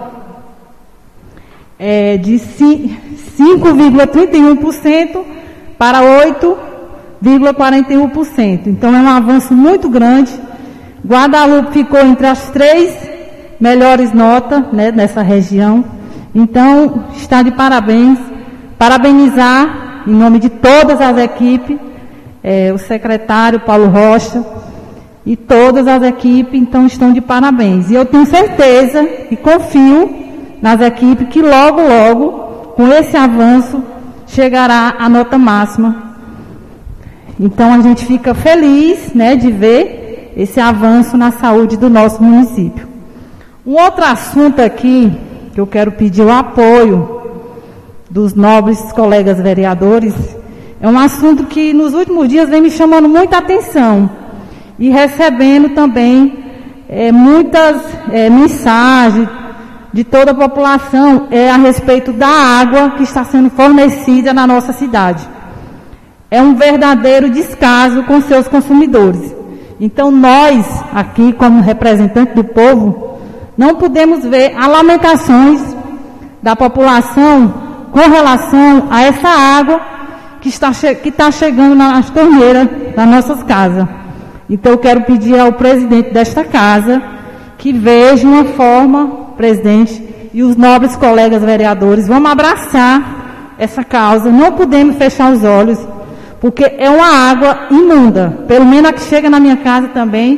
é, de cinco vírgula trinta e um por cento para oito vírgula quarenta e um por cento. Então é um avanço muito grande. Guadalupe ficou entre as três melhores notas, né, nessa região. Então, está de parabéns. Parabenizar, em nome de todas as equipes, é, o secretário Paulo Rocha e todas as equipes, então, estão de parabéns. E eu tenho certeza e confio nas equipes que logo, logo, com esse avanço, chegará a nota máxima. Então, a gente fica feliz, né, de ver esse avanço na saúde do nosso município. Um outro assunto aqui, que eu quero pedir o apoio dos nobres colegas vereadores, é um assunto que nos últimos dias vem me chamando muita atenção e recebendo também é, muitas é, mensagens de toda a população é, a respeito da água que está sendo fornecida na nossa cidade. É um verdadeiro descaso com seus consumidores. Então, nós, aqui, como representantes do povo, não podemos ver as lamentações da população com relação a essa água que está, che- que está chegando nas torneiras das nossas casas. Então, eu quero pedir ao presidente desta casa que veja uma forma, presidente, e os nobres colegas vereadores, vamos abraçar essa causa, não podemos fechar os olhos, porque é uma água imunda, pelo menos a que chega na minha casa também,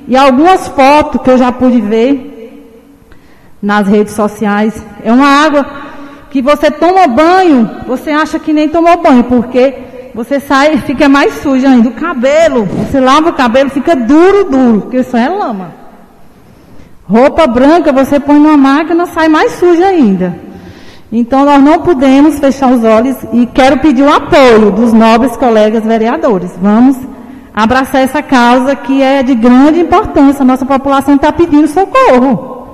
e algumas fotos que eu já pude ver nas redes sociais. É uma água que você toma banho, você acha que nem tomou banho, porque você sai e fica mais sujo ainda. O cabelo, você lava o cabelo, fica duro, duro, porque isso é lama. Roupa branca, você põe numa máquina, sai mais suja ainda. Então, nós não podemos fechar os olhos e quero pedir o apoio dos nobres colegas vereadores. Vamos abraçar essa causa que é de grande importância. A nossa população está pedindo socorro.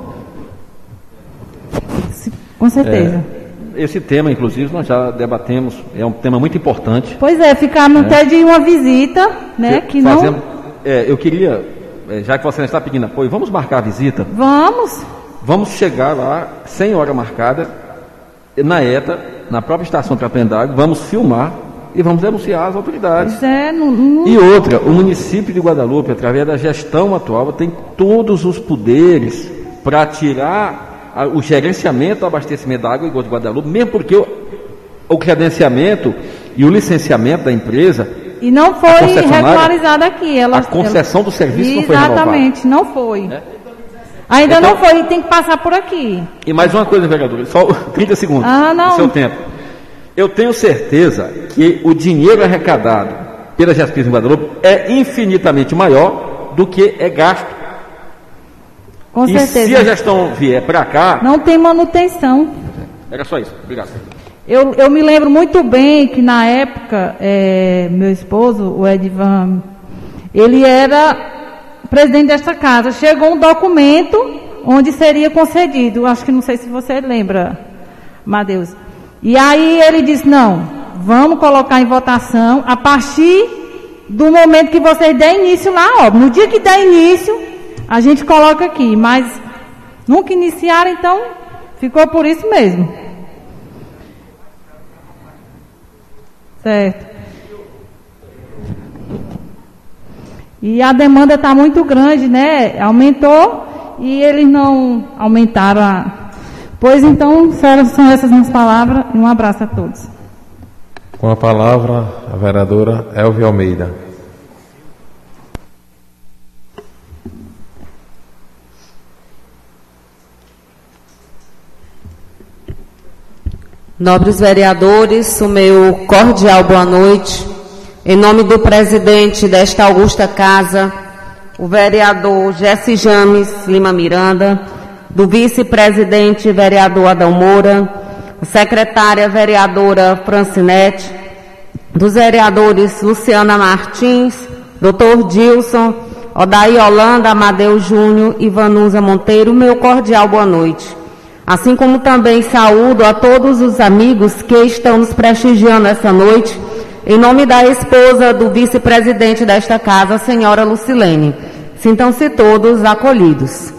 Com certeza. É, esse tema, inclusive, nós já debatemos, é um tema muito importante. Pois é, ficamos é. até de uma visita, né? Que, que fazemos, não... é, eu queria, já que você está pedindo apoio, vamos marcar a visita? Vamos. Vamos chegar lá, sem hora marcada, na ETA, na própria estação de tratamento d'água, vamos filmar e vamos denunciar as autoridades. Pois é, não, não... E outra, o município de Guadalupe, através da gestão atual, tem todos os poderes para tirar a, o gerenciamento do abastecimento da água em Guadalupe, mesmo porque o, o credenciamento e o licenciamento da empresa... E não foi regularizado aqui. Ela, a concessão ela, do serviço não foi renovada. Exatamente, não foi. É? Ainda então, não foi, tem que passar por aqui. E mais uma coisa, vereador, só trinta segundos ah, não. do seu tempo. Eu tenho certeza que o dinheiro arrecadado pela Jaspis em Guadalupe é infinitamente maior do que é gasto. Com e certeza. Se a gestão vier para cá... Não tem manutenção. Era só isso. Obrigado. Eu, eu me lembro muito bem que na época, é, meu esposo, o Edvan, ele era... presidente desta casa, chegou um documento onde seria concedido, acho que não sei se você lembra, Matheus. E aí ele disse, não, vamos colocar em votação a partir do momento que vocês der início lá, ó, no dia que der início, a gente coloca aqui, mas nunca iniciaram, então ficou por isso mesmo. Certo. E a demanda está muito grande, né? Aumentou e eles não aumentaram a... Pois então, são essas minhas palavras e um abraço a todos. Com a palavra, a vereadora Elvia Almeida. Nobres vereadores, o meu cordial boa noite. Em nome do presidente desta augusta casa, o vereador Jesse James Lima Miranda, do vice-presidente vereador Adão Moura, a secretária vereadora Francinete, dos vereadores Luciana Martins, doutor Dilson, Odaí Holanda, Amadeu Júnior e Vanusa Monteiro, meu cordial boa noite. Assim como também saúdo a todos os amigos que estão nos prestigiando essa noite, em nome da esposa do vice-presidente desta casa, a senhora Lucilene. Sintam-se todos acolhidos.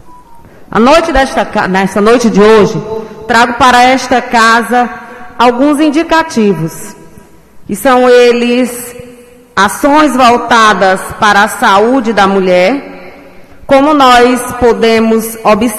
A noite desta, nesta noite de hoje, trago para esta casa alguns indicativos, que são eles ações voltadas para a saúde da mulher. Como nós podemos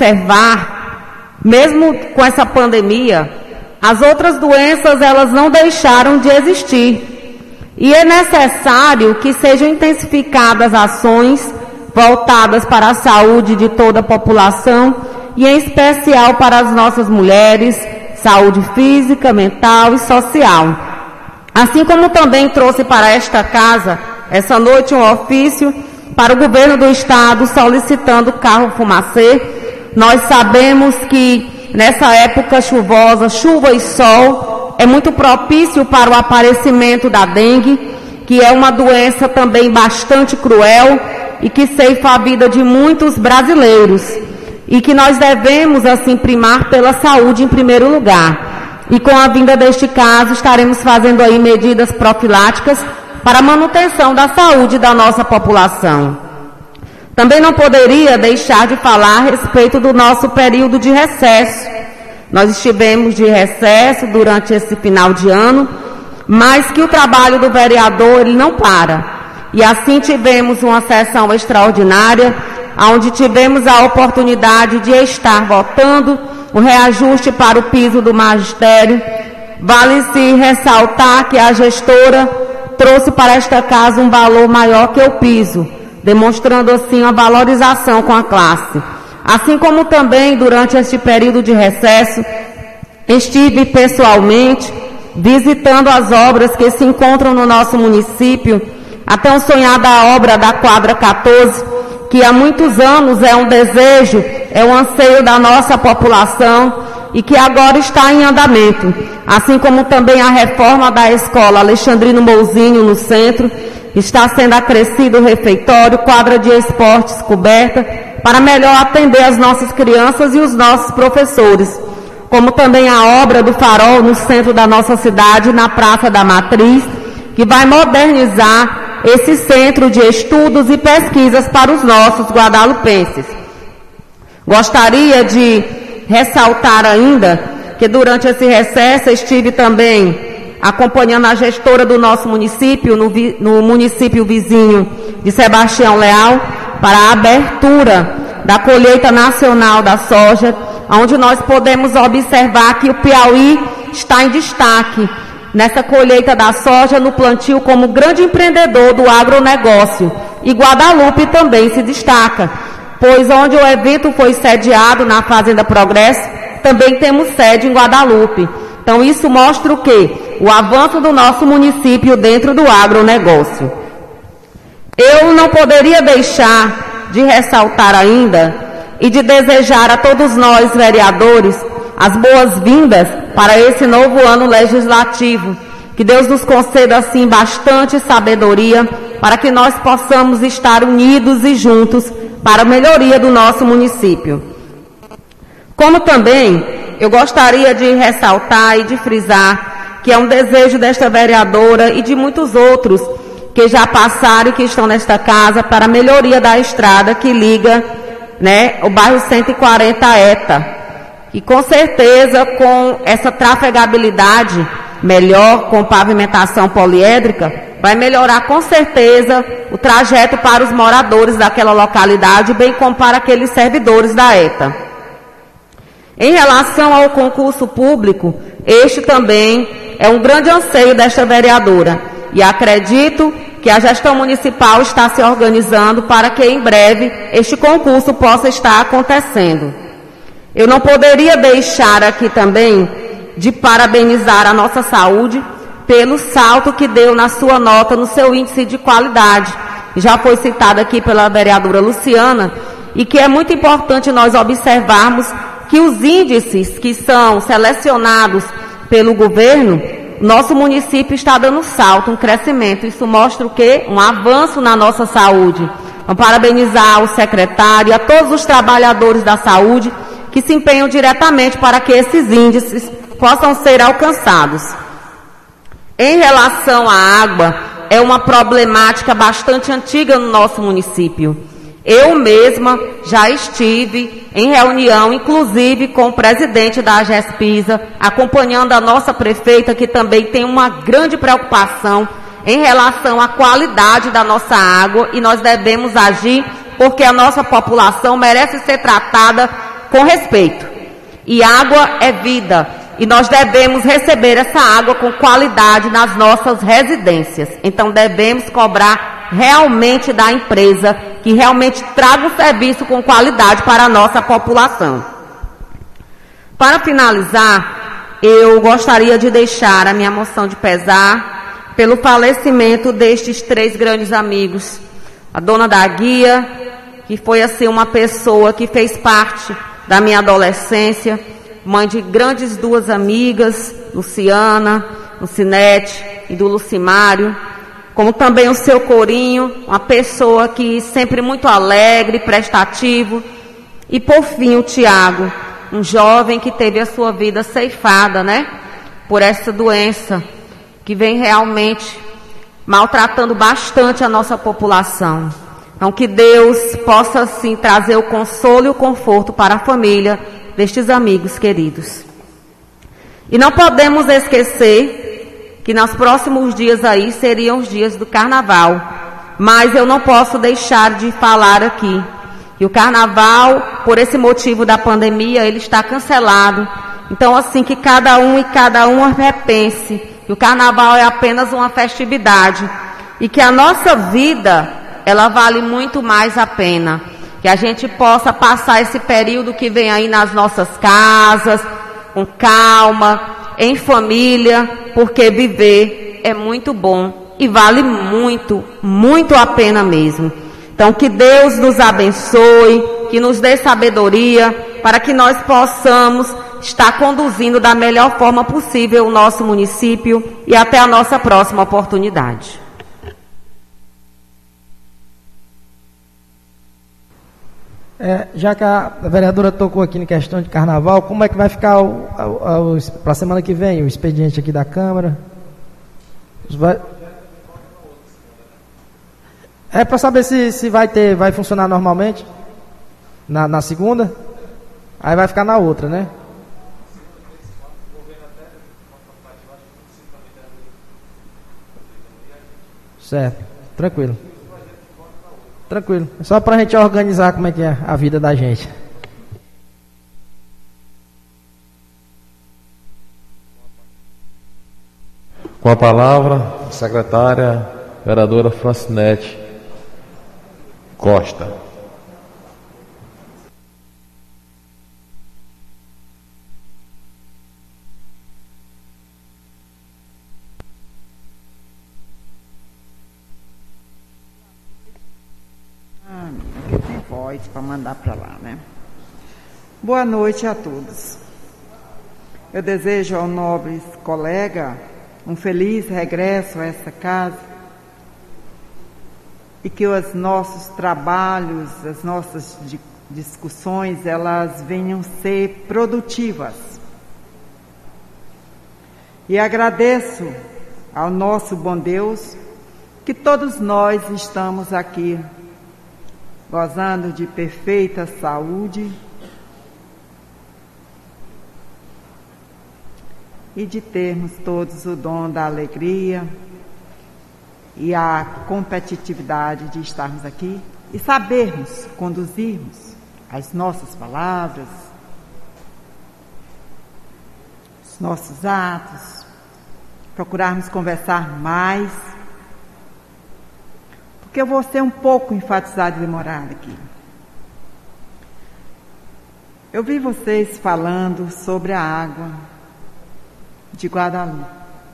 observar, mesmo com essa pandemia, as outras doenças, elas não deixaram de existir. E é necessário que sejam intensificadas ações voltadas para a saúde de toda a população, e em especial para as nossas mulheres, saúde física, mental e social. Assim como também trouxe para esta casa, essa noite, um ofício para o governo do estado solicitando carro fumacê. Nós sabemos que nessa época chuvosa, chuva e sol, é muito propício para o aparecimento da dengue, que é uma doença também bastante cruel e que ceifa a vida de muitos brasileiros. E que nós devemos, assim, primar pela saúde em primeiro lugar. E com a vinda deste caso, estaremos fazendo aí medidas profiláticas para a manutenção da saúde da nossa população. Também não poderia deixar de falar a respeito do nosso período de recesso. Nós estivemos de recesso durante esse final de ano, mas que o trabalho do vereador ele não para. E assim tivemos uma sessão extraordinária, onde tivemos a oportunidade de estar votando o reajuste para o piso do magistério. Vale-se ressaltar que a gestora trouxe para esta casa um valor maior que o piso, demonstrando assim uma valorização com a classe. Assim como também durante este período de recesso, estive pessoalmente visitando as obras que se encontram no nosso município, até a sonhada obra da quadra quatorze, que há muitos anos é um desejo, é um anseio da nossa população e que agora está em andamento. Assim como também a reforma da escola Alexandrino Mouzinho no centro, está sendo acrescido o refeitório, quadra de esportes coberta, para melhor atender as nossas crianças e os nossos professores. Como também a obra do farol no centro da nossa cidade, na Praça da Matriz, que vai modernizar esse centro de estudos e pesquisas para os nossos guadalupenses. Gostaria de ressaltar ainda que durante esse recesso estive também acompanhando a gestora do nosso município, no, vi, no município vizinho de Sebastião Leal, para a abertura da colheita nacional da soja, onde nós podemos observar que o Piauí está em destaque nessa colheita da soja, no plantio, como grande empreendedor do agronegócio. E Guadalupe também se destaca, pois onde o evento foi sediado na Fazenda Progresso, também temos sede em Guadalupe. Então isso mostra o quê? O avanço do nosso município dentro do agronegócio. Eu não poderia deixar de ressaltar ainda e de desejar a todos nós, vereadores, as boas-vindas para esse novo ano legislativo. Que Deus nos conceda, assim, bastante sabedoria para que nós possamos estar unidos e juntos para a melhoria do nosso município. Como também eu gostaria de ressaltar e de frisar que é um desejo desta vereadora e de muitos outros que já passaram e que estão nesta casa para a melhoria da estrada que liga, né, o bairro cento e quarenta a ETA. E com certeza, com essa trafegabilidade melhor, com pavimentação poliédrica, vai melhorar com certeza o trajeto para os moradores daquela localidade, bem como para aqueles servidores da ETA. Em relação ao concurso público, este também é um grande anseio desta vereadora. E acredito que a gestão municipal está se organizando para que em breve este concurso possa estar acontecendo. Eu não poderia deixar aqui também de parabenizar a nossa saúde pelo salto que deu na sua nota, no seu índice de qualidade. Já foi citado aqui pela vereadora Luciana, e que é muito importante nós observarmos que os índices que são selecionados pelo governo, nosso município está dando salto, um crescimento. Isso mostra o quê? Um avanço na nossa saúde. Vamos parabenizar o secretário e a todos os trabalhadores da saúde que se empenham diretamente para que esses índices possam ser alcançados. Em relação à água, é uma problemática bastante antiga no nosso município. Eu mesma já estive em reunião, inclusive com o presidente da GESPISA, acompanhando a nossa prefeita, que também tem uma grande preocupação em relação à qualidade da nossa água, e nós devemos agir porque a nossa população merece ser tratada com respeito. E água é vida, e nós devemos receber essa água com qualidade nas nossas residências. Então devemos cobrar realmente da empresa que realmente traga o serviço com qualidade para a nossa população. Para finalizar, eu gostaria de deixar a minha moção de pesar pelo falecimento destes três grandes amigos. A dona da Guia, que foi assim uma pessoa que fez parte da minha adolescência, mãe de grandes duas amigas, Luciana, Lucinete e do Lucimário, como também o seu Corinho, uma pessoa que sempre muito alegre, prestativo, e por fim o Tiago, um jovem que teve a sua vida ceifada, né, por essa doença que vem realmente maltratando bastante a nossa população. Então que Deus possa assim trazer o consolo e o conforto para a família destes amigos queridos. E não podemos esquecer que nos próximos dias aí seriam os dias do carnaval, mas eu não posso deixar de falar aqui que o carnaval, por esse motivo da pandemia, ele está cancelado. Então assim, que cada um e cada uma repense que o carnaval é apenas uma festividade e que a nossa vida ela vale muito mais a pena. Que a gente possa passar esse período que vem aí nas nossas casas, com calma, em família, porque viver é muito bom e vale muito, muito a pena mesmo. Então, que Deus nos abençoe, que nos dê sabedoria, para que nós possamos estar conduzindo da melhor forma possível o nosso município e até a nossa próxima oportunidade. É, já que a vereadora tocou aqui em questão de carnaval, como é que vai ficar para a semana que vem o expediente aqui da Câmara? Vai... É para saber se, se vai ter, vai funcionar normalmente na, na segunda, aí vai ficar na outra, né? Certo, tranquilo. Tranquilo. É só para a gente organizar como é que é a vida da gente. Com a palavra, a secretária, vereadora Francinete Costa. Para mandar para lá, né? Boa noite a todos. Eu desejo ao nobre colega um feliz regresso a essa casa e que os nossos trabalhos, as nossas discussões, elas venham ser produtivas. E agradeço ao nosso bom Deus que todos nós estamos aqui gozando de perfeita saúde e de termos todos o dom da alegria e a competitividade de estarmos aqui e sabermos conduzirmos as nossas palavras, os nossos atos, procurarmos conversar mais. Porque eu vou ser um pouco enfatizada e demorada aqui. Eu vi vocês falando sobre a água de Guadalupe.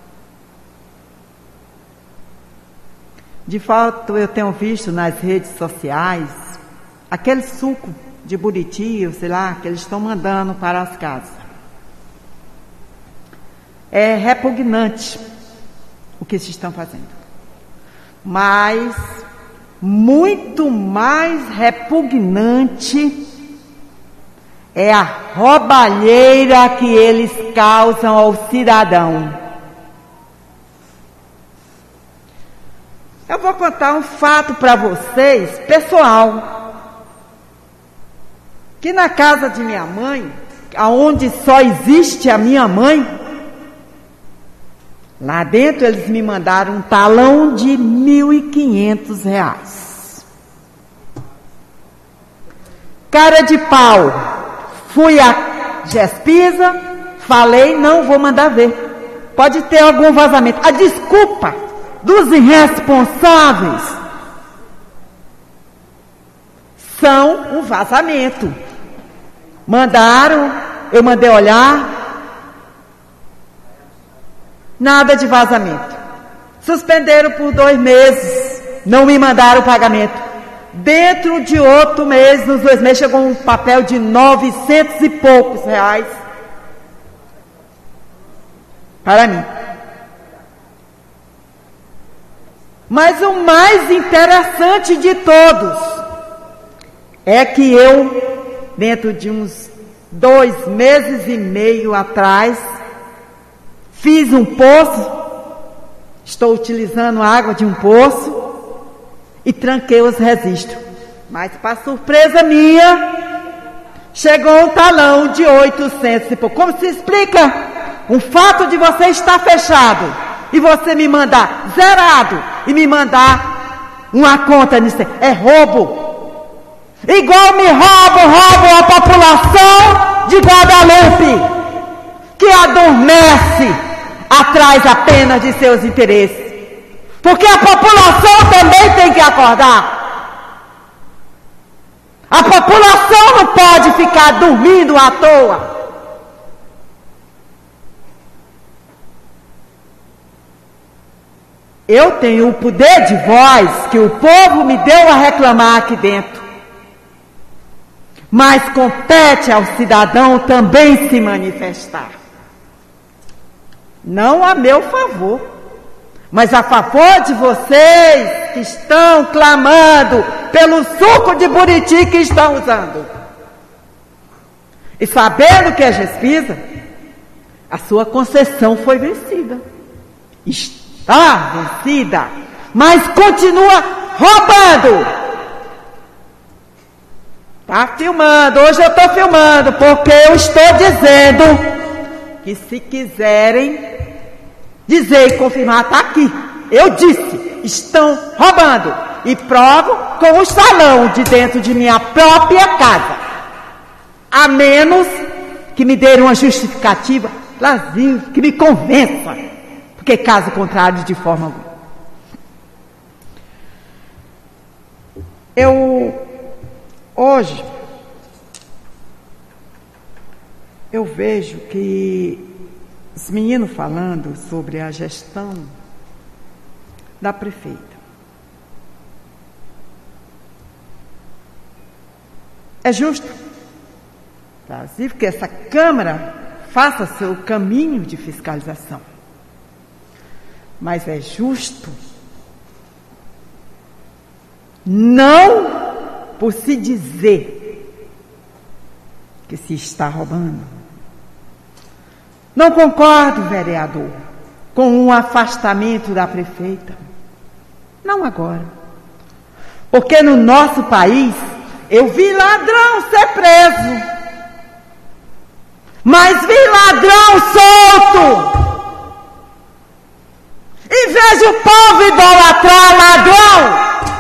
De fato, eu tenho visto nas redes sociais aquele suco de Buriti, ou sei lá, que eles estão mandando para as casas. É repugnante o que se estão fazendo. Mas muito mais repugnante é a roubalheira que eles causam ao cidadão. Eu vou contar um fato para vocês, pessoal, que na casa de minha mãe, aonde só existe a minha mãe, lá dentro eles me mandaram um talão de mil e quinhentos reais. Cara de pau, fui a Gespisa, falei, não vou mandar ver. Pode ter algum vazamento. A desculpa dos irresponsáveis são um vazamento. Mandaram, eu mandei olhar, nada de vazamento. Suspenderam por dois meses, não me mandaram o pagamento. Dentro de outro mês, nos dois meses, chegou um papel de novecentos e poucos reais para mim. Mas o mais interessante de todos é que eu, dentro de uns dois meses e meio atrás, fiz um poço, estou utilizando água de um poço e tranquei os registros. Mas, para surpresa minha, chegou um talão de oitocentos e pouco. Como se explica o fato de você estar fechado e você me mandar zerado e me mandar uma conta nisso? É roubo. Igual me roubam, roubam a população de Guadalupe, que adormece atrás apenas de seus interesses. Porque a população também tem que acordar. A população não pode ficar dormindo à toa. Eu tenho o poder de voz que o povo me deu a reclamar aqui dentro. Mas compete ao cidadão também se manifestar. Não a meu favor, mas a favor de vocês que estão clamando pelo suco de Buriti que estão usando. E sabendo que é Gespisa, a sua concessão foi vencida. Está vencida, mas continua roubando. Está filmando, hoje eu estou filmando, porque eu estou dizendo que se quiserem dizer e confirmar, está aqui. Eu disse, estão roubando. E provo com o salão de dentro de minha própria casa. A menos que me deem uma justificativa plausível, que me convença. Porque caso contrário, de forma alguma. Eu, hoje, eu vejo que os meninos falando sobre a gestão da prefeita. É justo, inclusive, que essa Câmara faça seu caminho de fiscalização. Mas é justo não por se dizer que se está roubando. Não concordo, vereador, com um afastamento da prefeita. Não agora. Porque no nosso país, eu vi ladrão ser preso. Mas vi ladrão solto. E vejo o povo idolatrar ladrão.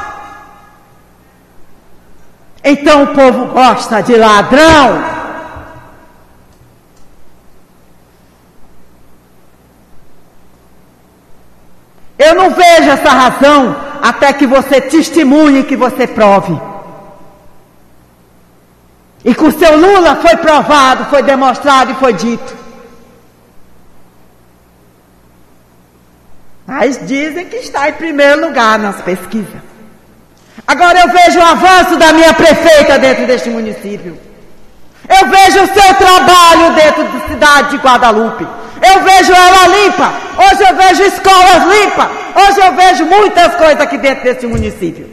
Então o povo gosta de ladrão. Eu não vejo essa razão até que você testemunhe, que você prove. E com o seu Lula foi provado, foi demonstrado e foi dito. Mas dizem que está em primeiro lugar nas pesquisas. Agora eu vejo o avanço da minha prefeita dentro deste município. Eu vejo o seu trabalho dentro da cidade de Guadalupe. Eu vejo ela limpa. Hoje eu vejo escolas limpas. Hoje eu vejo muitas coisas aqui dentro desse município.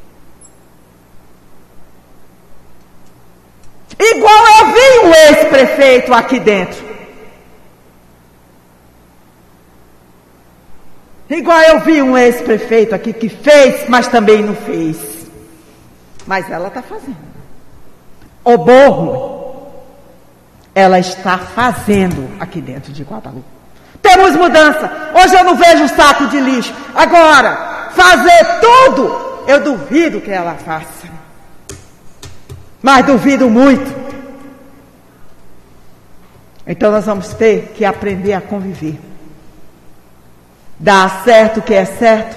Igual eu vi um ex-prefeito aqui dentro. Igual eu vi um ex-prefeito aqui que fez, mas também não fez. Mas ela está fazendo. O borro, ela está fazendo aqui dentro de Guadalupe. Temos mudança. Hoje eu não vejo saco de lixo. Agora, fazer tudo, eu duvido que ela faça. Mas duvido muito. Então nós vamos ter que aprender a conviver. Dar certo o que é certo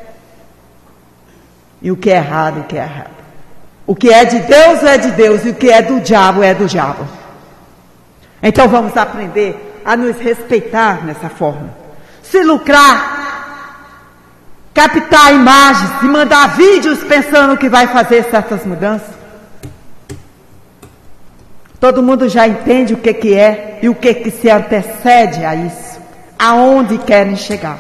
e o que é errado, o que é errado. O que é de Deus é de Deus e o que é do diabo é do diabo. Então vamos aprender a nos respeitar nessa forma. Se lucrar, captar imagens e mandar vídeos pensando que vai fazer certas mudanças. Todo mundo já entende o que, que é e o que, que se antecede a isso. Aonde querem chegar.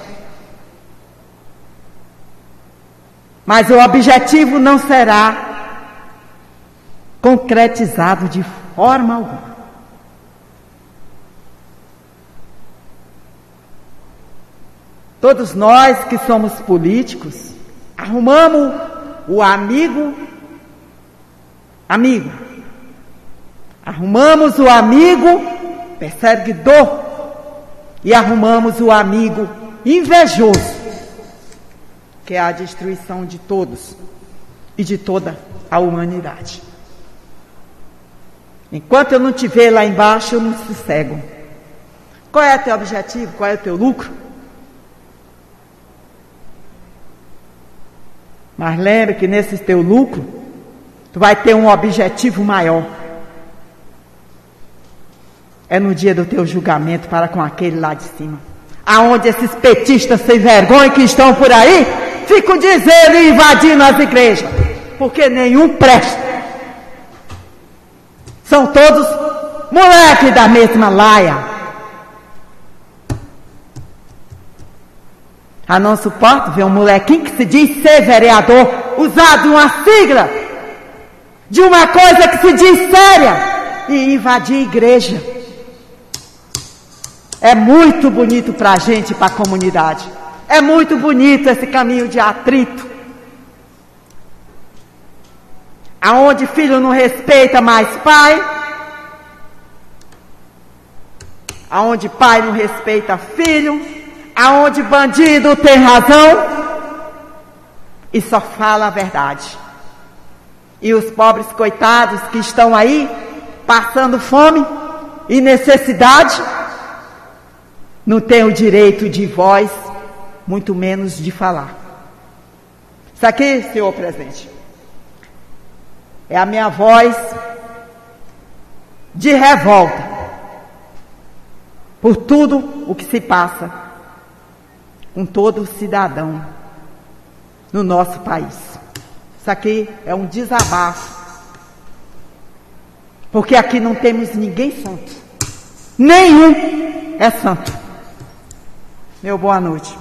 Mas o objetivo não será concretizado de forma alguma. Todos nós que somos políticos, arrumamos o amigo, amigo. Arrumamos o amigo perseguidor e arrumamos o amigo invejoso, que é a destruição de todos e de toda a humanidade. Enquanto eu não te ver lá embaixo, eu não sossego. Qual é o teu objetivo? Qual é o teu lucro? Mas lembre que nesse teu lucro, Tu vai ter um objetivo maior. É no dia do teu julgamento para com aquele lá de cima. Aonde esses petistas sem vergonha que estão por aí ficam dizendo e invadindo as igrejas. Porque nenhum presta. São todos moleques da mesma laia. A não suporto ver um molequinho que se diz ser vereador usar de uma sigla, de uma coisa que se diz séria, e invadir a igreja. É muito bonito para a gente e para a comunidade. É muito bonito esse caminho de atrito. Aonde filho não respeita mais pai. Aonde pai não respeita filho. Aonde bandido tem razão. E só fala a verdade. E os pobres coitados que estão aí, passando fome e necessidade, não tem o direito de voz, muito menos de falar. Isso aqui, senhor presidente, é a minha voz de revolta por tudo o que se passa com todo cidadão no nosso país. Isso aqui é um desabafo, porque aqui não temos ninguém santo. Nenhum é santo. Meu boa noite.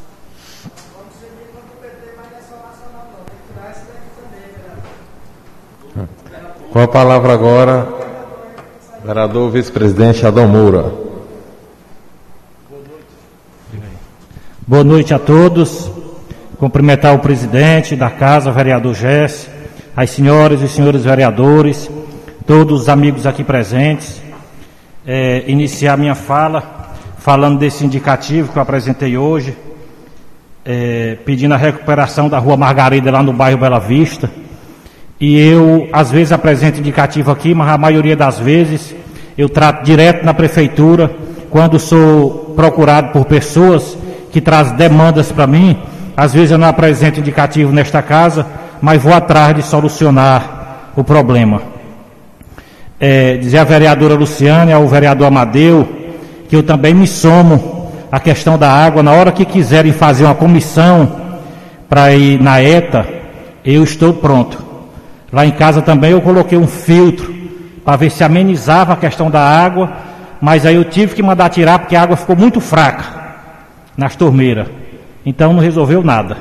Com a palavra agora, vereador vice-presidente Adão Moura. Boa noite a todos. Cumprimentar o presidente da casa, o vereador Jesse, as senhoras e senhores vereadores, todos os amigos aqui presentes. É, iniciar minha fala falando desse indicativo que eu apresentei hoje, é, pedindo a recuperação da Rua Margarida lá no bairro Bela Vista. E eu, às vezes, apresento indicativo aqui, mas a maioria das vezes eu trato direto na prefeitura, quando sou procurado por pessoas que trazem demandas para mim. Às vezes eu não apresento indicativo nesta casa, mas vou atrás de solucionar o problema. É, dizer à vereadora Luciane, ao vereador Amadeu, que eu também me somo à questão da água. Na hora que quiserem fazer uma comissão para ir na E T A, eu estou pronto. Lá em casa também eu coloquei um filtro para ver se amenizava a questão da água, mas aí eu tive que mandar tirar porque a água ficou muito fraca nas torneiras. Então não resolveu nada.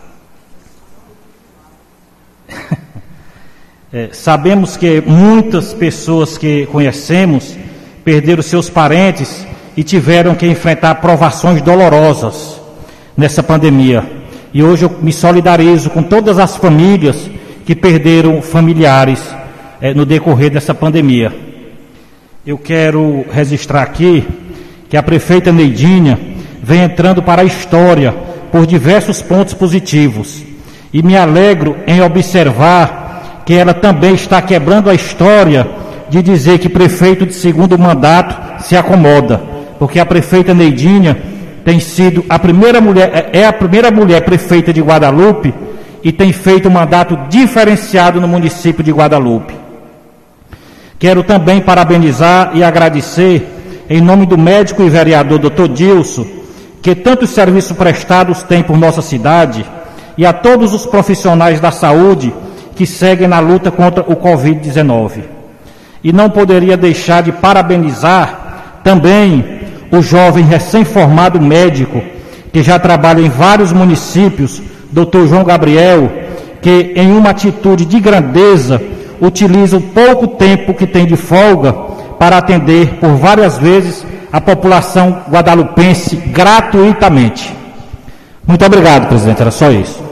É, sabemos que muitas pessoas que conhecemos perderam seus parentes e tiveram que enfrentar provações dolorosas nessa pandemia. E hoje eu me solidarizo com todas as famílias que perderam familiares é, no decorrer dessa pandemia. Eu quero registrar aqui que a prefeita Neidinha vem entrando para a história por diversos pontos positivos. E me alegro em observar que ela também está quebrando a história de dizer que prefeito de segundo mandato se acomoda, porque a prefeita Neidinha tem sido a primeira mulher, é a primeira mulher prefeita de Guadalupe e tem feito um mandato diferenciado no município de Guadalupe. Quero também parabenizar e agradecer, em nome do médico e vereador doutor Dilson, que tantos serviços prestados tem por nossa cidade, e a todos os profissionais da saúde que seguem na luta contra o covid dezenove. E não poderia deixar de parabenizar também o jovem recém-formado médico, que já trabalha em vários municípios, doutor João Gabriel, que em uma atitude de grandeza utiliza o pouco tempo que tem de folga para atender por várias vezes a população guadalupense gratuitamente. Muito obrigado, presidente, era só isso.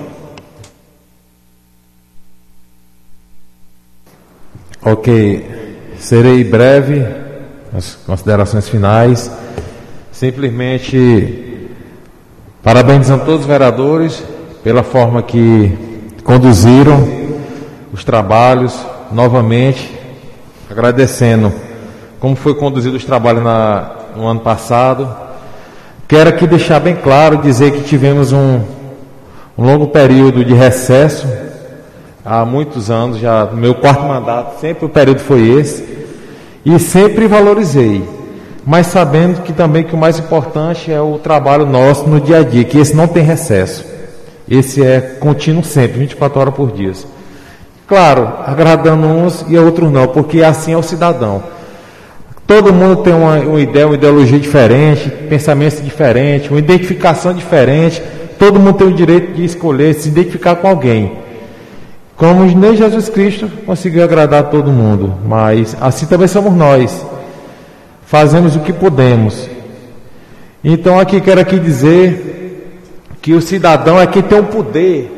Ok, serei breve nas considerações finais. Simplesmente parabenizando todos os vereadores pela forma que conduziram os trabalhos, novamente agradecendo como foi conduzido os trabalhos na, no ano passado. Quero aqui deixar bem claro, dizer que tivemos um, um longo período de recesso, há muitos anos, já no meu quarto mandato, sempre o período foi esse, e sempre valorizei, mas sabendo que também que o mais importante é o trabalho nosso no dia a dia, que esse não tem recesso, esse é contínuo sempre, vinte e quatro horas por dia. Claro, agradando uns e outros não, porque assim é o cidadão. Todo mundo tem uma, uma ideia, uma ideologia diferente, pensamentos diferentes, uma identificação diferente. Todo mundo tem o direito de escolher, se identificar com alguém. Como nem Jesus Cristo conseguiu agradar todo mundo, mas assim também somos nós. Fazemos o que podemos. Então aqui quero aqui dizer que o cidadão é quem tem o poder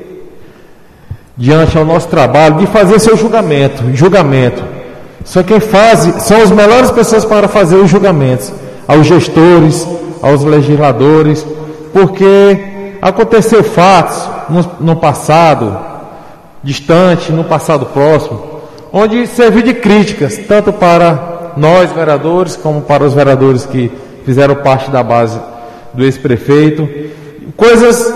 diante ao nosso trabalho de fazer seu julgamento, julgamento. Só quem faz são as melhores pessoas para fazer os julgamentos, aos gestores, aos legisladores, porque aconteceu fatos no, no passado distante, no passado próximo, onde serviu de críticas, tanto para nós vereadores, como para os vereadores que fizeram parte da base do ex-prefeito, coisas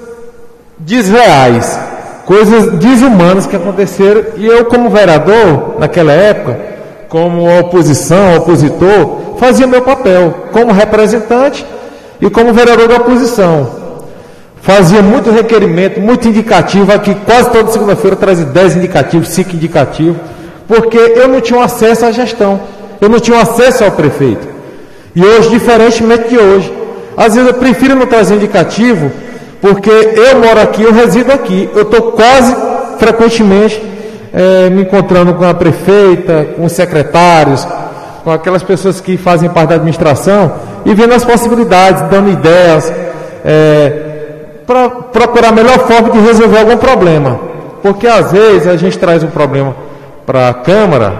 desreais, coisas desumanas que aconteceram, e eu como vereador, naquela época, como oposição, opositor, fazia meu papel, como representante e como vereador da oposição. Fazia muito requerimento, muito indicativo, aqui quase toda segunda-feira eu trazia dez indicativos, cinco indicativos, porque eu não tinha acesso à gestão, eu não tinha acesso ao prefeito. E hoje, diferentemente de hoje, às vezes eu prefiro não trazer indicativo, porque eu moro aqui, eu resido aqui, eu estou quase frequentemente é, me encontrando com a prefeita, com os secretários, com aquelas pessoas que fazem parte da administração e vendo as possibilidades, dando ideias, é, para procurar a melhor forma de resolver algum problema. Porque às vezes a gente traz um problema para a Câmara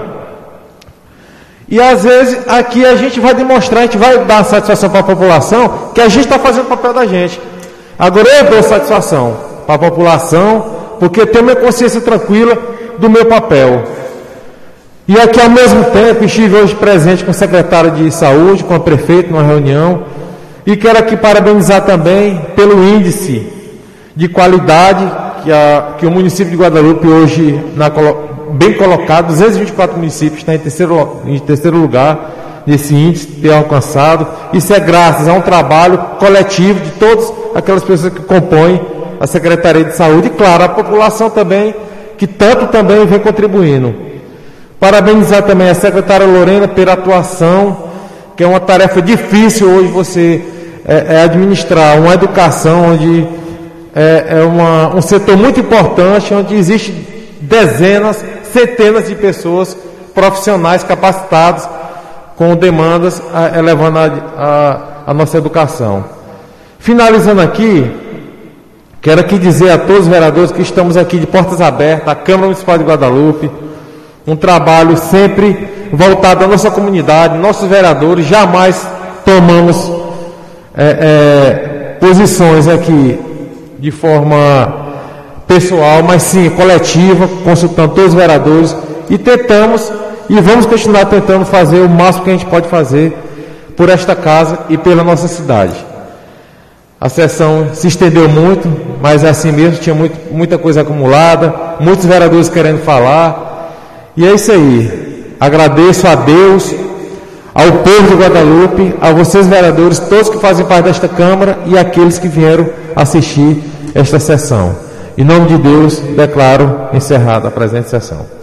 e às vezes aqui a gente vai demonstrar, a gente vai dar satisfação para a população que a gente está fazendo o papel da gente. Agora eu dou satisfação para a população, porque eu tenho minha consciência tranquila do meu papel. E aqui ao mesmo tempo estive hoje presente com o secretário de saúde, com o prefeito numa reunião, e quero aqui parabenizar também pelo índice de qualidade que, a, que o município de Guadalupe hoje, na, bem colocado, duzentos e vinte e quatro municípios, está em terceiro, em terceiro lugar nesse índice, ter alcançado. Isso é graças a um trabalho coletivo de todas aquelas pessoas que compõem a Secretaria de Saúde e, claro, a população também, que tanto também vem contribuindo. Parabenizar também a secretária Lorena pela atuação, que é uma tarefa difícil hoje você é, é administrar uma educação onde é, é uma, um setor muito importante, onde existe dezenas, centenas de pessoas profissionais capacitadas com demandas a, elevando a, a, a nossa educação. Finalizando aqui, quero aqui dizer a todos os vereadores que estamos aqui de portas abertas, a Câmara Municipal de Guadalupe, um trabalho sempre voltado à nossa comunidade, nossos vereadores, jamais tomamos é, é, posições aqui de forma pessoal, mas sim coletiva, consultando todos os vereadores e tentamos e vamos continuar tentando fazer o máximo que a gente pode fazer por esta casa e pela nossa cidade. A sessão se estendeu muito, mas é assim mesmo, tinha muito, muita coisa acumulada, muitos vereadores querendo falar, e é isso aí. Agradeço a Deus, ao povo de Guadalupe, a vocês vereadores, todos que fazem parte desta Câmara e aqueles que vieram assistir esta sessão. Em nome de Deus, declaro encerrada a presente sessão.